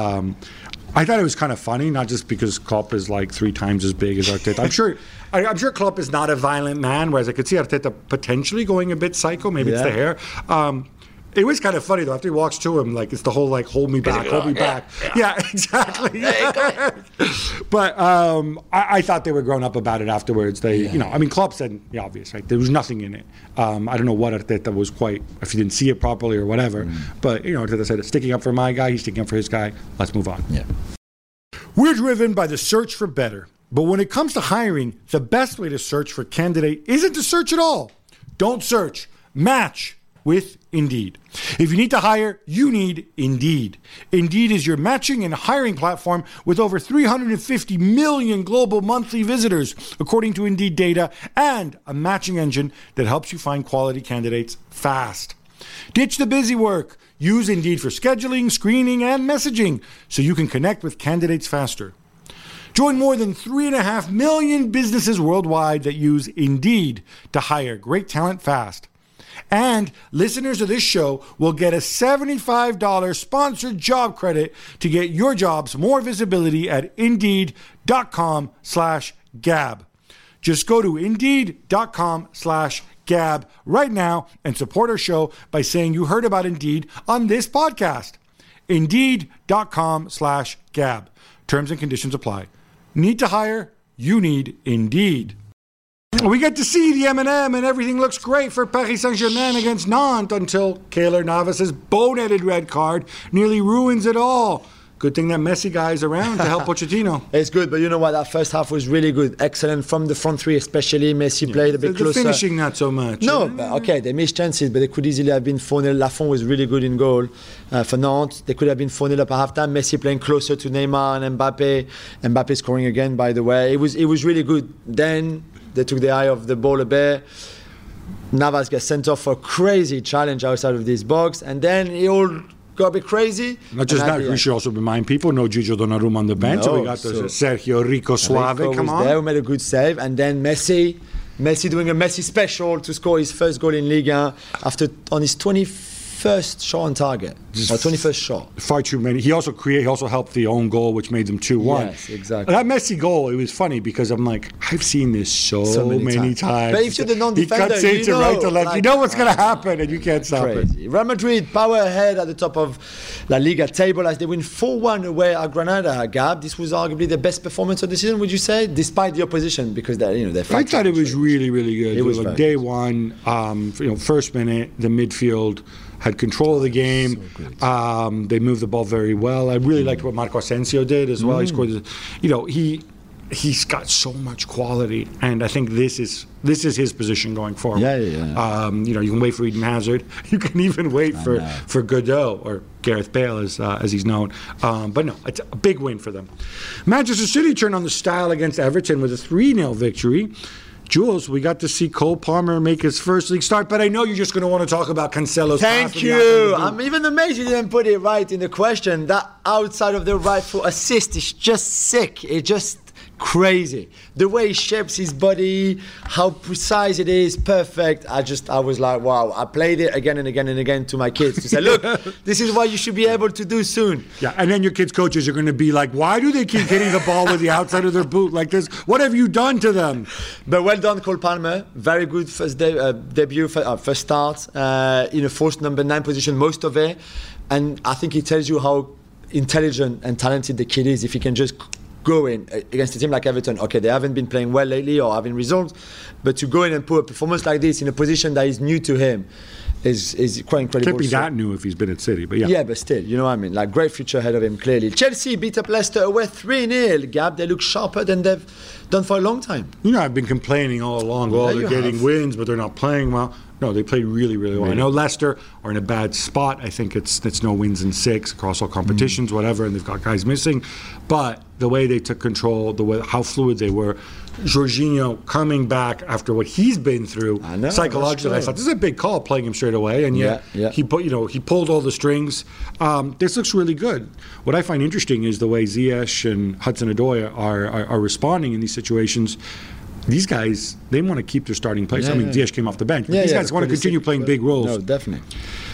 I thought it was kind of funny, not just because Klopp is like 3 times as big as Arteta. I'm sure Klopp is not a violent man, whereas I could see Arteta potentially going a bit psycho. Maybe it's the hair. It was kind of funny though. After he walks to him, like it's the whole like hold me back. Yeah, exactly. But I thought they were grown up about it afterwards. Klopp said the obvious, right? There was nothing in it. I don't know what Arteta was quite, if he didn't see it properly or whatever. But Arteta said, sticking up for my guy, he's sticking up for his guy. Let's move on. Yeah. We're driven by the search for better. But when it comes to hiring, the best way to search for a candidate isn't to search at all. Don't search. Match with Indeed. If you need to hire, you need Indeed. Indeed is your matching and hiring platform with over 350 million global monthly visitors, according to Indeed data, and a matching engine that helps you find quality candidates fast. Ditch the busy work. Use Indeed for scheduling, screening, and messaging so you can connect with candidates faster. Join more than 3.5 million businesses worldwide that use Indeed to hire great talent fast. And listeners of this show will get a $75 sponsored job credit to get your jobs more visibility at Indeed.com/Gab. Just go to Indeed.com/Gab right now and support our show by saying you heard about Indeed on this podcast. Indeed.com/Gab. Terms and conditions apply. Need to hire? You need Indeed. We get to see the M&M and everything looks great for Paris Saint-Germain against Nantes until Keylor Navas's boneheaded red card nearly ruins it all. Good thing that Messi guy is around to help Pochettino. It's good, but you know what? That first half was really good. Excellent from the front three, especially. Messi played a bit closer. The finishing not so much. No, but okay, they missed chances, but they could easily have been 4-0. Lafont was really good in goal for Nantes. They could have been 4-0 up at halftime. Messi playing closer to Neymar and Mbappe. Mbappe scoring again, by the way. It was really good. Then they took the eye off the ball a bit. Navas gets sent off for a crazy challenge outside of this box, and then it all got a bit crazy. Not just that, we should also remind people, no Gigio Donnarumma on the bench, so we got Sergio Rico Suave, come on. There, who made a good save, and then Messi doing a Messi special to score his first goal in Liga on his 21st shot on target, or 21st shot. Far too many. He also helped the own goal, which made them 2-1. Yes, exactly. That Messi goal, it was funny because I'm like, I've seen this so many times. But if you're the non-defender, he cuts in to right to left. Like, you know what's going to happen, and you can't stop it. Real Madrid, power ahead at the top of La Liga table as they win 4-1 away at Granada. Gab, this was arguably the best performance of the season, would you say, despite the opposition, because they're I thought it was really, really good. It was like day one, first minute, the midfield had control of the game. So they moved the ball very well. I really liked what Marco Asensio did as well. He scored. He's got so much quality, and I think this is his position going forward. Yeah. You can wait for Eden Hazard. You can even wait for Godot or Gareth Bale as he's known. But no, it's a big win for them. Manchester City turned on the style against Everton with a 3-0 victory. Jules, we got to see Cole Palmer make his first league start, but I know you're just going to want to talk about Cancelo's pass. Thank you. I'm even amazed you didn't put it right in the question. That outside of the right foot assist is just sick. It's just crazy. The way he shapes his body, how precise it is, perfect. I was like, wow. I played it again and again and again to my kids to say, look, this is what you should be able to do soon. Yeah, and then your kids' coaches are going to be like, why do they keep hitting the ball with the outside of their boot like this? What have you done to them? But well done, Cole Palmer. Very good first debut, first start in a forced number 9 position, most of it. And I think it tells you how intelligent and talented the kid is if he can just go in against a team like Everton. Okay, they haven't been playing well lately or having results, but to go in and put a performance like this in a position that is new to him is quite incredible. Can't be that new if he's been at City, but yeah. Yeah, but still, you know what I mean? Like, great future ahead of him, clearly. Chelsea beat up Leicester away 3-0. Gab, they look sharper than they've done for a long time. You know, I've been complaining all along, they're getting wins, but they're not playing well. No, they played really, really well. Really? I know Leicester are in a bad spot. I think it's no wins in 6 across all competitions, whatever, and they've got guys missing. But the way they took control, how fluid they were, Jorginho coming back after what he's been through psychologically, I thought this is a big call playing him straight away, and yet he pulled all the strings. This looks really good. What I find interesting is the way Ziyech and Hudson-Odoi are responding in these situations. These guys, they want to keep their starting place. Ziyech came off the bench, but these guys want to continue playing big roles. No, definitely.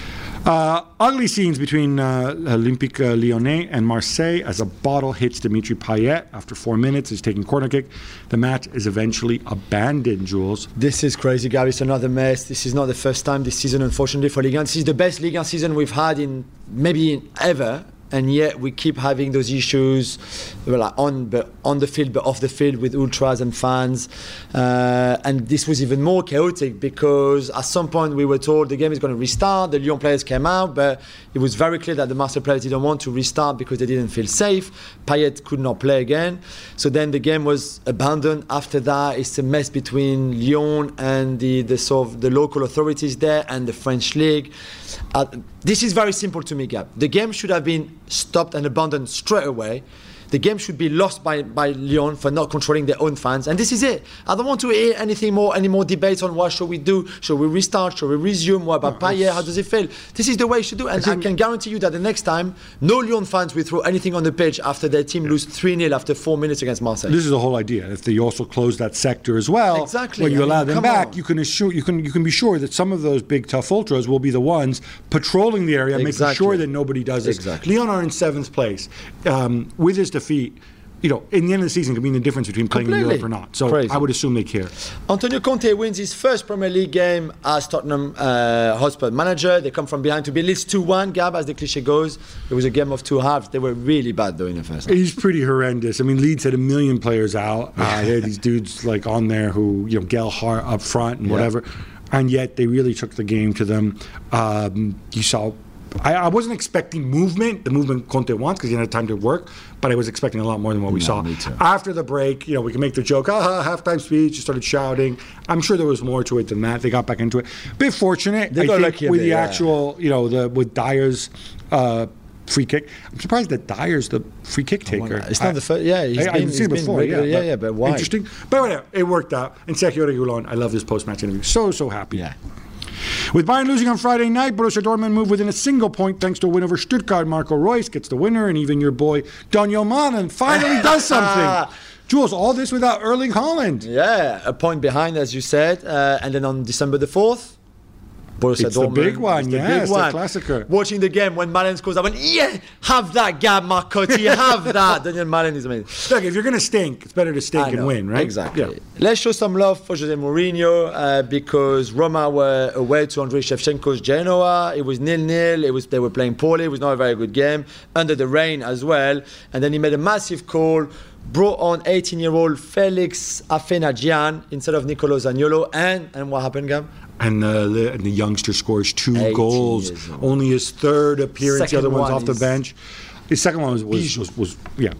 Ugly scenes between Olympique Lyonnais and Marseille as a bottle hits Dimitri Payet after 4 minutes. He's taking corner kick. The match is eventually abandoned, Jules. This is crazy, Gary. It's another mess. This is not the first time this season, unfortunately, for Ligue 1. This is the best Ligue 1 season we've had in ever. And yet we keep having those issues, on the field, but off the field with ultras and fans. And this was even more chaotic because at some point we were told the game is going to restart. The Lyon players came out, but it was very clear that the Marseille players didn't want to restart because they didn't feel safe. Payet could not play again. So then the game was abandoned. After that, it's a mess between Lyon and the local authorities there and the French league. This is very simple to me, Gab. The game should have been stopped and abandoned straight away. The game should be lost by Lyon for not controlling their own fans. And this is it. I don't want to hear any more debates on what should we do. Should we restart? Should we resume? What about Payet? How does it feel? This is the way you should do. And I can guarantee you that the next time, no Lyon fans will throw anything on the pitch after their team lose 3-0 after 4 minutes against Marseille. This is the whole idea. If they also close that sector as well, exactly. When you allow them back, you can be sure that some of those big tough ultras will be the ones patrolling the area, making sure that nobody does this. Exactly. Lyon are in 7th place. With this defeat, in the end of the season, it could mean the difference between playing in Europe or not. So crazy. I would assume they care. Antonio Conte wins his first Premier League game as Tottenham Hotspur manager. They come from behind to beat Leeds 2-1. Gab, as the cliche goes, it was a game of 2 halves. They were really bad, though, in the first half. He's pretty horrendous. I mean, Leeds had 1 million players out. They had these dudes on there who, Gelhardt up front and whatever. And yet they really took the game to them. You saw... I wasn't expecting the movement Conte wants because he didn't have time to work, but I was expecting a lot more than what we saw. Me too. After the break, we can make the joke, halftime speech, you started shouting. I'm sure there was more to it than that. They got back into it. Bit fortunate, I think, with the actual, with Dyer's free kick. I'm surprised that Dyer's the free kick taker. It's not the first, I've seen it before, but why? Interesting. But whatever, it worked out. And Sergio Reguilón, I love this post-match interview. So happy. Yeah. With Bayern losing on Friday night, Borussia Dortmund moved within a single point thanks to a win over Stuttgart. Marco Reus gets the winner, and even your boy Daniel Malen finally does something. Jules, all this without Erling Haaland. Yeah, a point behind, as you said. And then on December the 4th, Borussia Dortmund. The big one, the Klassiker. Watching the game when Malen scores, I went, have that, Gab Marcotti, have that. Daniel Malen is amazing. Look, if you're going to stink, it's better to stink and win, right? Exactly. Yeah. Let's show some love for Jose Mourinho because Roma were away to Andrei Shevchenko's Genoa. It was 0-0. They were playing poorly. It was not a very good game. Under the rain as well. And then he made a massive call, brought on 18-year-old Felix Afenagian instead of Nicolo Zaniolo. And what happened, Gab? And the youngster scores 2 goals. Only his 3rd appearance. The other one's off the bench. His second one was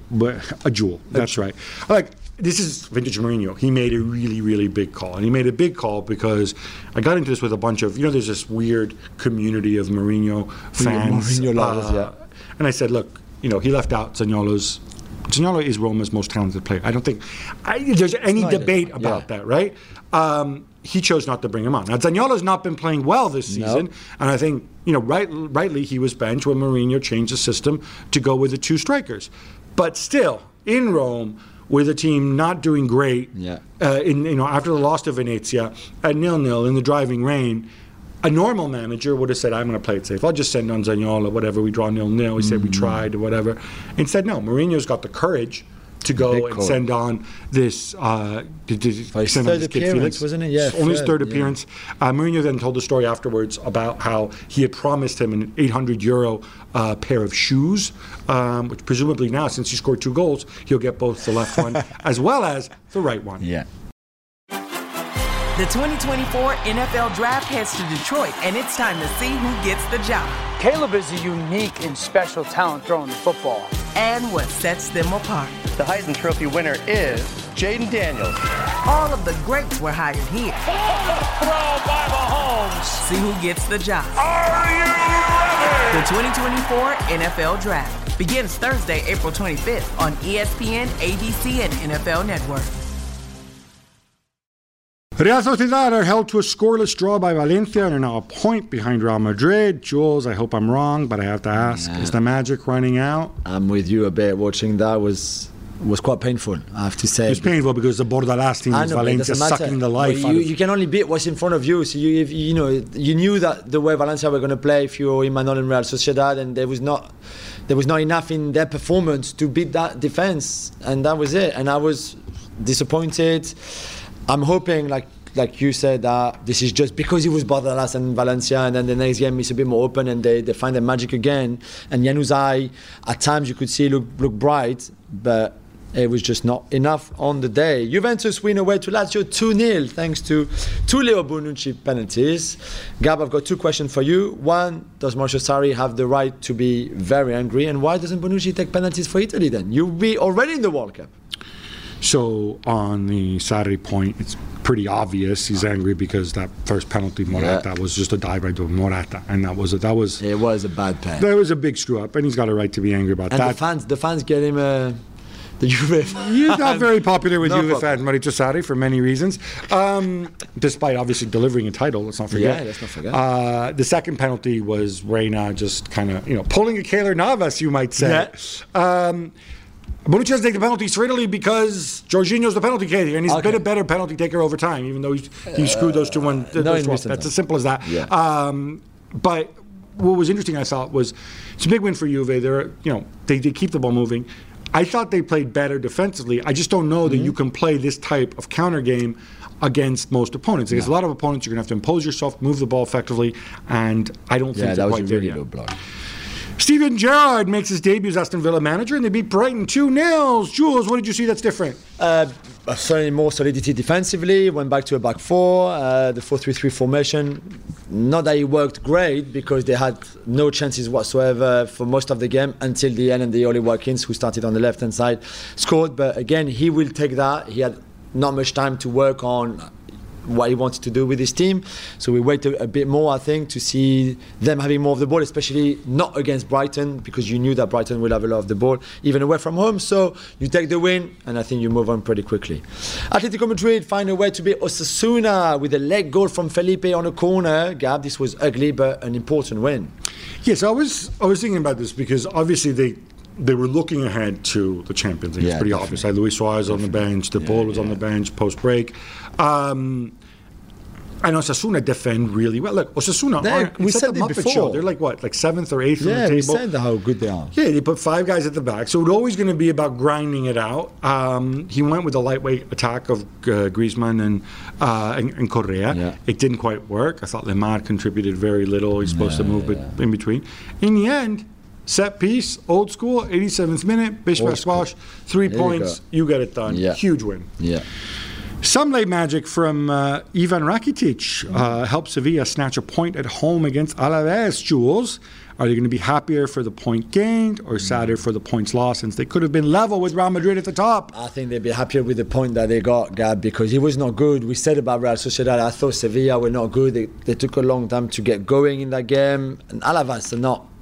a jewel. That's right. This is vintage Mourinho. He made a really, really big call. And he made a big call because I got into this with a bunch of, there's this weird community of Mourinho fans. Mourinho lovers, And I said, look, he left out Zaniolo's Zaniolo is Roma's most talented player. I don't think there's any debate about that, right? He chose not to bring him on. Now, Zaniolo's not been playing well this season, and I think, rightly he was benched when Mourinho changed the system to go with the two strikers. But still, in Rome, with a team not doing great, after the loss to Venezia at 0-0 in the driving rain, a normal manager would have said, I'm going to play it safe. I'll just send on Zaniolo, whatever, we draw 0-0. He said we tried or whatever. Instead, no, Mourinho's got the courage to go and send on this his third appearance, wasn't it? Yeah, only his third appearance. Mourinho then told the story afterwards about how he had promised him an €800 pair of shoes, which presumably now, since he scored 2 goals, he'll get both the left one as well as the right one. Yeah. The 2024 NFL Draft heads to Detroit, and it's time to see who gets the job. Caleb is a unique and special talent throwing the football. And what sets them apart. The Heisman Trophy winner is Jaden Daniels. All of the greats were hired here. Throw by Mahomes. See who gets the job. Are you ready? The 2024 NFL Draft begins Thursday, April 25th on ESPN, ABC, and NFL Network. Real Sociedad are held to a scoreless draw by Valencia and are now a point behind Real Madrid. Jules, I hope I'm wrong, but I have to ask, is the magic running out? I'm with you a bit. Watching that was quite painful, I have to say. It was painful because the Bordalas team is Valencia sucking the life out of you can only beat what's in front of you. So you knew that the way Valencia were going to play if you were Imanol and Real Sociedad, and there was not enough in their performance to beat that defense, and that was it. And I was disappointed. I'm hoping, like you said, that this is just because it was Bordalas and Valencia, and then the next game is a bit more open and they find their magic again. And Januzaj, at times you could see look bright, but it was just not enough on the day. Juventus win away to Lazio 2-0 thanks to 2 Leo Bonucci penalties. Gab, I've got 2 questions for you. One, does Maurizio Sarri have the right to be very angry? And why doesn't Bonucci take penalties for Italy then? You'll be already in the World Cup. So on the Sarri point, it's pretty obvious he's angry because that first penalty, Morata, was just a dive right to Morata, and it was a bad pen. That was a big screw up, and he's got a right to be angry about that. The fans get him the Juve. He's not very popular with Juve fans, Maurizio Sarri, for many reasons. Despite obviously delivering a title, let's not forget. Yeah, let's not forget. The second penalty was Reina just kind of pulling a Keylor Navas, you might say. Yeah. Bonucci has to take the penalties for Italy because Jorginho's the penalty taker, and he's been a better penalty taker over time, even though he screwed those 2-1. That's as simple as that. Yeah. But what was interesting, I thought, was it's a big win for Juve. They keep the ball moving. I thought they played better defensively. I just don't know that you can play this type of counter game against most opponents. Against a lot of opponents, you're going to have to impose yourself, move the ball effectively, and I don't think they're quite there yet. Low block. Steven Gerrard makes his debut as Aston Villa manager, and they beat Brighton 2-0. Jules, what did you see that's different? Certainly more solidity defensively. Went back to a back 4, the 4-3-3 formation. Not that it worked great because they had no chances whatsoever for most of the game until the end, and the Oli Watkins, who started on the left-hand side, scored. But again, he will take that. He had not much time to work on what he wanted to do with his team. So we wait a bit more, I think, to see them having more of the ball, especially not against Brighton, because you knew that Brighton will have a lot of the ball, even away from home. So you take the win, and I think you move on pretty quickly. Atletico Madrid find a way to beat Osasuna with a leg goal from Felipe on a corner. Gab, this was ugly, but an important win. Yes, I was thinking about this because obviously they were looking ahead to the Champions League. It's pretty obvious. Luis Suarez on the bench, De Paul was on the bench post-break. And Osasuna defend really well. Look, Osasuna we said the it Muppet before. Show. They're like what, like 7th or 8th on the table? Yeah, we said how good they are. Yeah, they put 5 guys at the back. So it's always going to be about grinding it out. He went with a lightweight attack of Griezmann and Correa. Yeah. It didn't quite work. I thought Lemar contributed very little. He's supposed to move in between. In the end, set piece, old school, 87th minute, Bish Bash Bosh, 3 points, you get it done. Yeah. Huge win. Yeah. Some late magic from Ivan Rakitic helped Sevilla snatch a point at home against Alaves. Jules, are they going to be happier for the point gained or sadder for the points lost, since they could have been level with Real Madrid at the top? I think they'd be happier with the point that they got, Gab, because it was not good. We said about Real Sociedad, I thought Sevilla were not good. They took a long time to get going in that game. And Alaves are not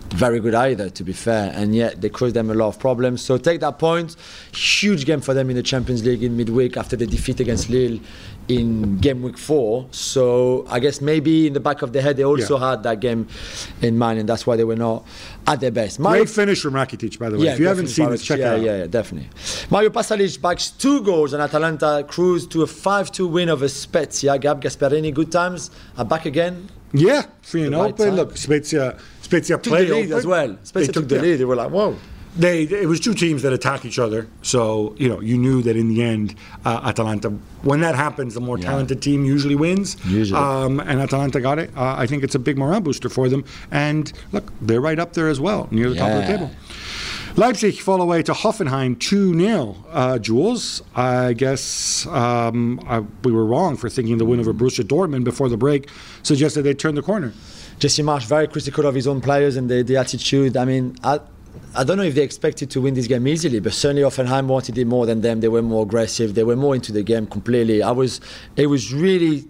very good either, to be fair, and yet they caused them a lot of problems. So take that point. Huge game for them in the Champions League in midweek after the defeat against Lille in game week 4. So I guess maybe in the back of their head they also had that game in mind, and that's why they were not at their best. Great finish from Rakitic, by the way. Yeah, if you haven't seen this, check it out. Yeah, definitely. Mario Pasalic backs 2 goals, and Atalanta cruised to a 5-2 win over Spezia. Gab Gasperini, good times, are back again. Yeah, 3-0. right But time. look, Spezia Took played the lead open. as well. Spezia took the lead. They were like, whoa. It was 2 teams that attack each other, so you knew that in the end, Atalanta. When that happens, the more talented team usually wins. Usually. And Atalanta got it. I think it's a big morale booster for them. And look, they're right up there as well, near the top of the table. Leipzig fall away to Hoffenheim 2-0. Jules, I guess we were wrong for thinking the win over Borussia Dortmund before the break suggested they'd turn the corner. Jesse Marsch, very critical of his own players and the attitude. I mean, I don't know if they expected to win this game easily, but certainly Hoffenheim wanted it more than them. They were more aggressive. They were more into the game completely. It was really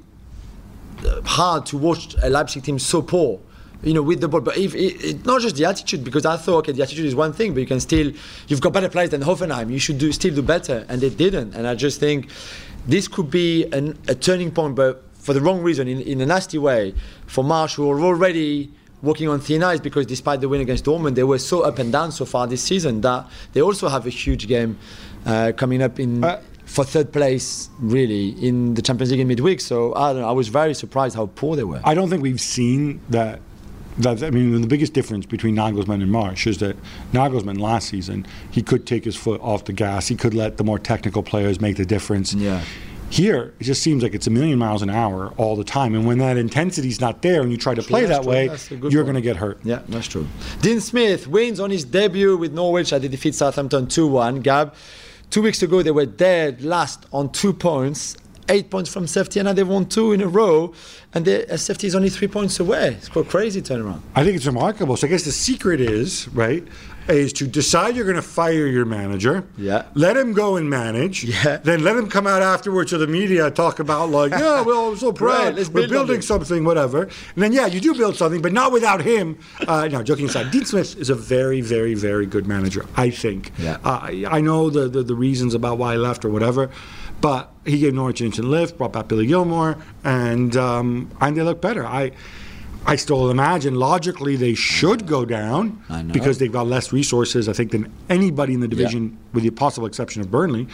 hard to watch a Leipzig team so poor, with the ball. But not just the attitude, because I thought, the attitude is one thing, but you've got better players than Hoffenheim. You should still do better, and they didn't. And I just think this could be a turning point, but for the wrong reason, in a nasty way, for Marsch, who are already walking on thin ice, because despite the win against Dortmund, they were so up and down so far this season that they also have a huge game coming up for 3rd place, really, in the Champions League in midweek. So I don't know, I was very surprised how poor they were. I don't think we've seen that. I mean, the biggest difference between Nagelsmann and Marsch is that Nagelsmann last season, he could take his foot off the gas. He could let the more technical players make the difference. Yeah. Here, it just seems like it's a million miles an hour all the time. And when that intensity's not there and you try to play that way, you're going to get hurt. Yeah, that's true. Dean Smith wins on his debut with Norwich at the defeat Southampton 2-1. Gab, 2 weeks ago they were dead last on 2 points, 8 points from safety, and now they've won 2 in a row, and safety is only 3 points away. It's quite crazy turnaround. I think it's remarkable. So I guess the secret is to decide you're going to fire your manager. Yeah. Let him go and manage. Yeah. Then let him come out afterwards to the media, talk about I'm so proud. Right, we're building something, whatever. And then you do build something, but not without him. No, joking aside, Dean Smith is a very, very, very good manager, I think. Yeah. I know the reasons about why he left or whatever, but he gave Norwich an instant lift, brought back Billy Gilmore, and they look better. I still imagine logically they should go down because they've got less resources, I think, than anybody in the division, with the possible exception of Burnley.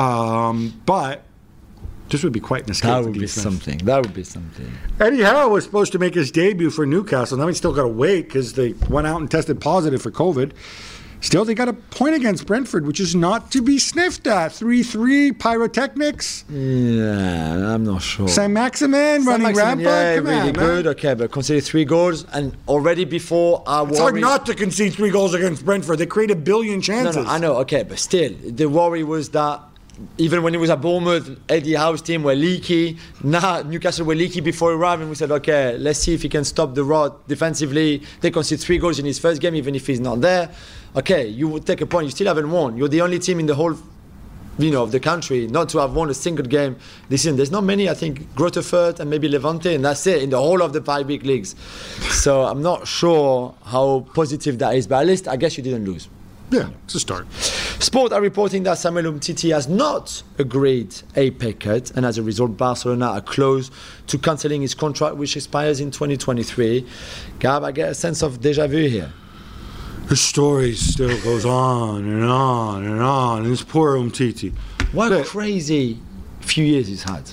But this would be quite an escape. That would be something. Eddie Howe was supposed to make his debut for Newcastle. Now he's still got to wait because they went out and tested positive for COVID. Still, they got a point against Brentford, which is not to be sniffed at. 3-3, pyrotechnics. Yeah, I'm not sure. Saint-Maximin running rampant. Yeah, Come really on, good. man. Okay, but conceded 3 goals, and already before our It's hard not to concede 3 goals against Brentford. They create a billion chances. No, I know. Okay, but still, the worry was that even when he was at Bournemouth, Eddie Howe's team were leaky. Now Newcastle were leaky before he arrived, and we said, okay, let's see if he can stop the rot defensively. They conceded 3 goals in his first game, even if he's not there. Okay, you would take a point. You still haven't won. You're the only team in the whole, of the country not to have won a single game this season. There's not many. I think Grotefurt and maybe Levante, and that's it in the whole of the 5 big leagues. So I'm not sure how positive that is, but at least I guess you didn't lose. Yeah, it's a start. Sport are reporting that Samuel Umtiti has not agreed a pay cut, and as a result, Barcelona are close to cancelling his contract, which expires in 2023. Gab, I get a sense of déjà vu here. The story still goes on and on and on. And this poor Umtiti. What a crazy few years he's had.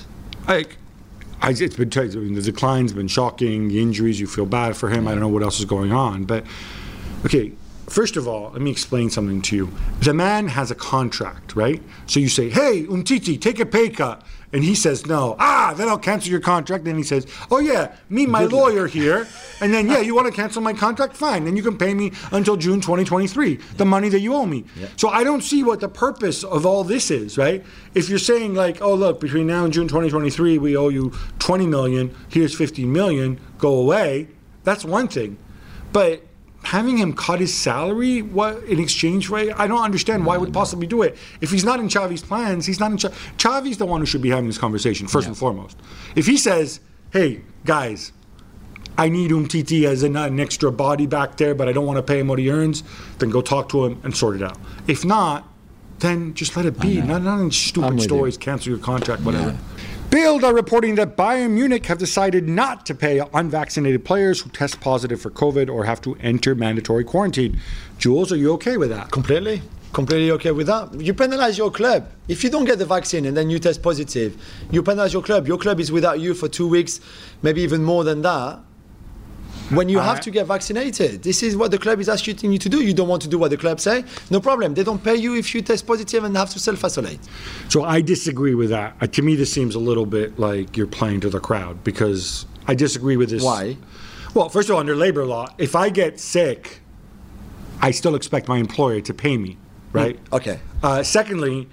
It's been the decline's been shocking. The injuries, you feel bad for him. I don't know what else is going on, but okay. First of all, let me explain something to you. The man has a contract, right? So you say, hey, Umtiti, take a pay cut. And he says no. Then I'll cancel your contract. Then he says, oh yeah, me, my lawyer here. And then, you want to cancel my contract? Fine. Then you can pay me until June 2023, the money that you owe me. Yeah. So I don't see what the purpose of all this is, right? If you're saying oh look, between now and June 2023, we owe you 20 million, here's 15 million, go away, that's one thing. But having him cut his salary in exchange for I don't understand why would possibly do it. If he's not in Xavi's plans, he's not in Xavi's the one who should be having this conversation, first and foremost. If he says, hey, guys, I need Umtiti as an extra body back there, but I don't want to pay him what he earns, then go talk to him and sort it out. If not, then just let it be. Not any stupid stories, cancel your contract, whatever. Yeah. Bild are reporting that Bayern Munich have decided not to pay unvaccinated players who test positive for COVID or have to enter mandatory quarantine. Jules, are you okay with that? Completely okay with that. You penalize your club. If you don't get the vaccine and then you test positive, you penalize your club. Your club is without you for 2 weeks, maybe even more than that. When you have to get vaccinated, this is what the club is asking you to do. You don't want to do what the club say? No problem. They don't pay you if you test positive and have to self-isolate. So I disagree with that. To me, this seems a little bit like you're playing to the crowd because I disagree with this. Why? Well, first of all, under labor law, if I get sick, I still expect my employer to pay me, right? Okay. Secondly,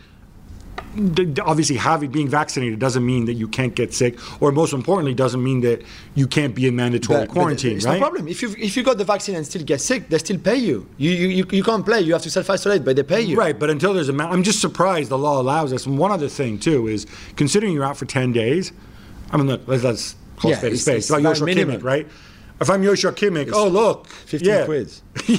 obviously being vaccinated doesn't mean that you can't get sick, or most importantly, doesn't mean that you can't be in mandatory quarantine, it's right? No problem. If you got the vaccine and still get sick, they still pay you. You can't play. You have to self-isolate, but they pay you. Right, but until there's I'm just surprised the law allows us. And one other thing, too, is considering you're out for 10 days, I mean, look, let's call spade a spade. It's like Joshua Kimmich, right? If I'm Joshua Kimmich, look, 15 quid.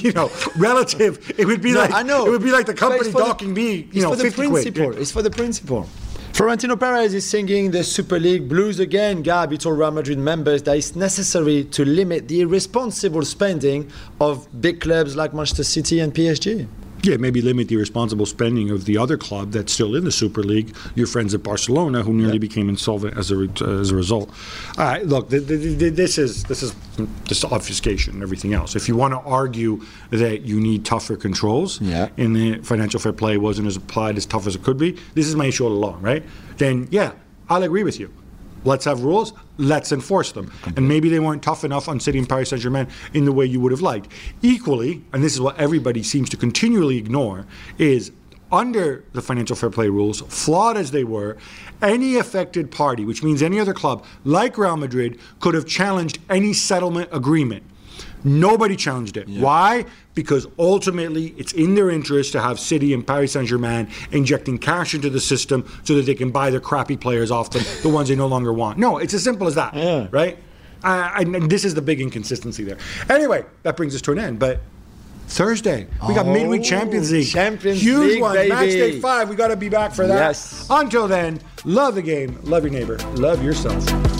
Relative, it would be like I know. It would be like the company docking me, 50 quid. It's for the principle. Florentino Perez is singing the Super League blues again. Gab, he told Real Madrid members that it's necessary to limit the irresponsible spending of big clubs like Manchester City and PSG. Yeah, maybe limit the irresponsible spending of the other club that's still in the Super League, your friends at Barcelona, who nearly became insolvent as a result. Look, this is obfuscation and everything else. If you want to argue that you need tougher controls and the financial fair play wasn't as applied as tough as it could be, this is my issue all along, right? Then, I'll agree with you. Let's have rules. Let's enforce them. Completely. And maybe they weren't tough enough on City and Paris Saint-Germain in the way you would have liked. Equally, and this is what everybody seems to continually ignore, is under the financial fair play rules, flawed as they were, any affected party, which means any other club, like Real Madrid, could have challenged any settlement agreement. Nobody challenged it. Yeah. Why? Because ultimately it's in their interest to have City and Paris Saint-Germain injecting cash into the system so that they can buy their crappy players off them, the ones they no longer want. No, it's as simple as that, right? And this is the big inconsistency there. Anyway, that brings us to an end, but Thursday, we got midweek Champions League. Huge one, baby. Match day 5. We got to be back for that. Yes. Until then, love the game, love your neighbor, love yourself.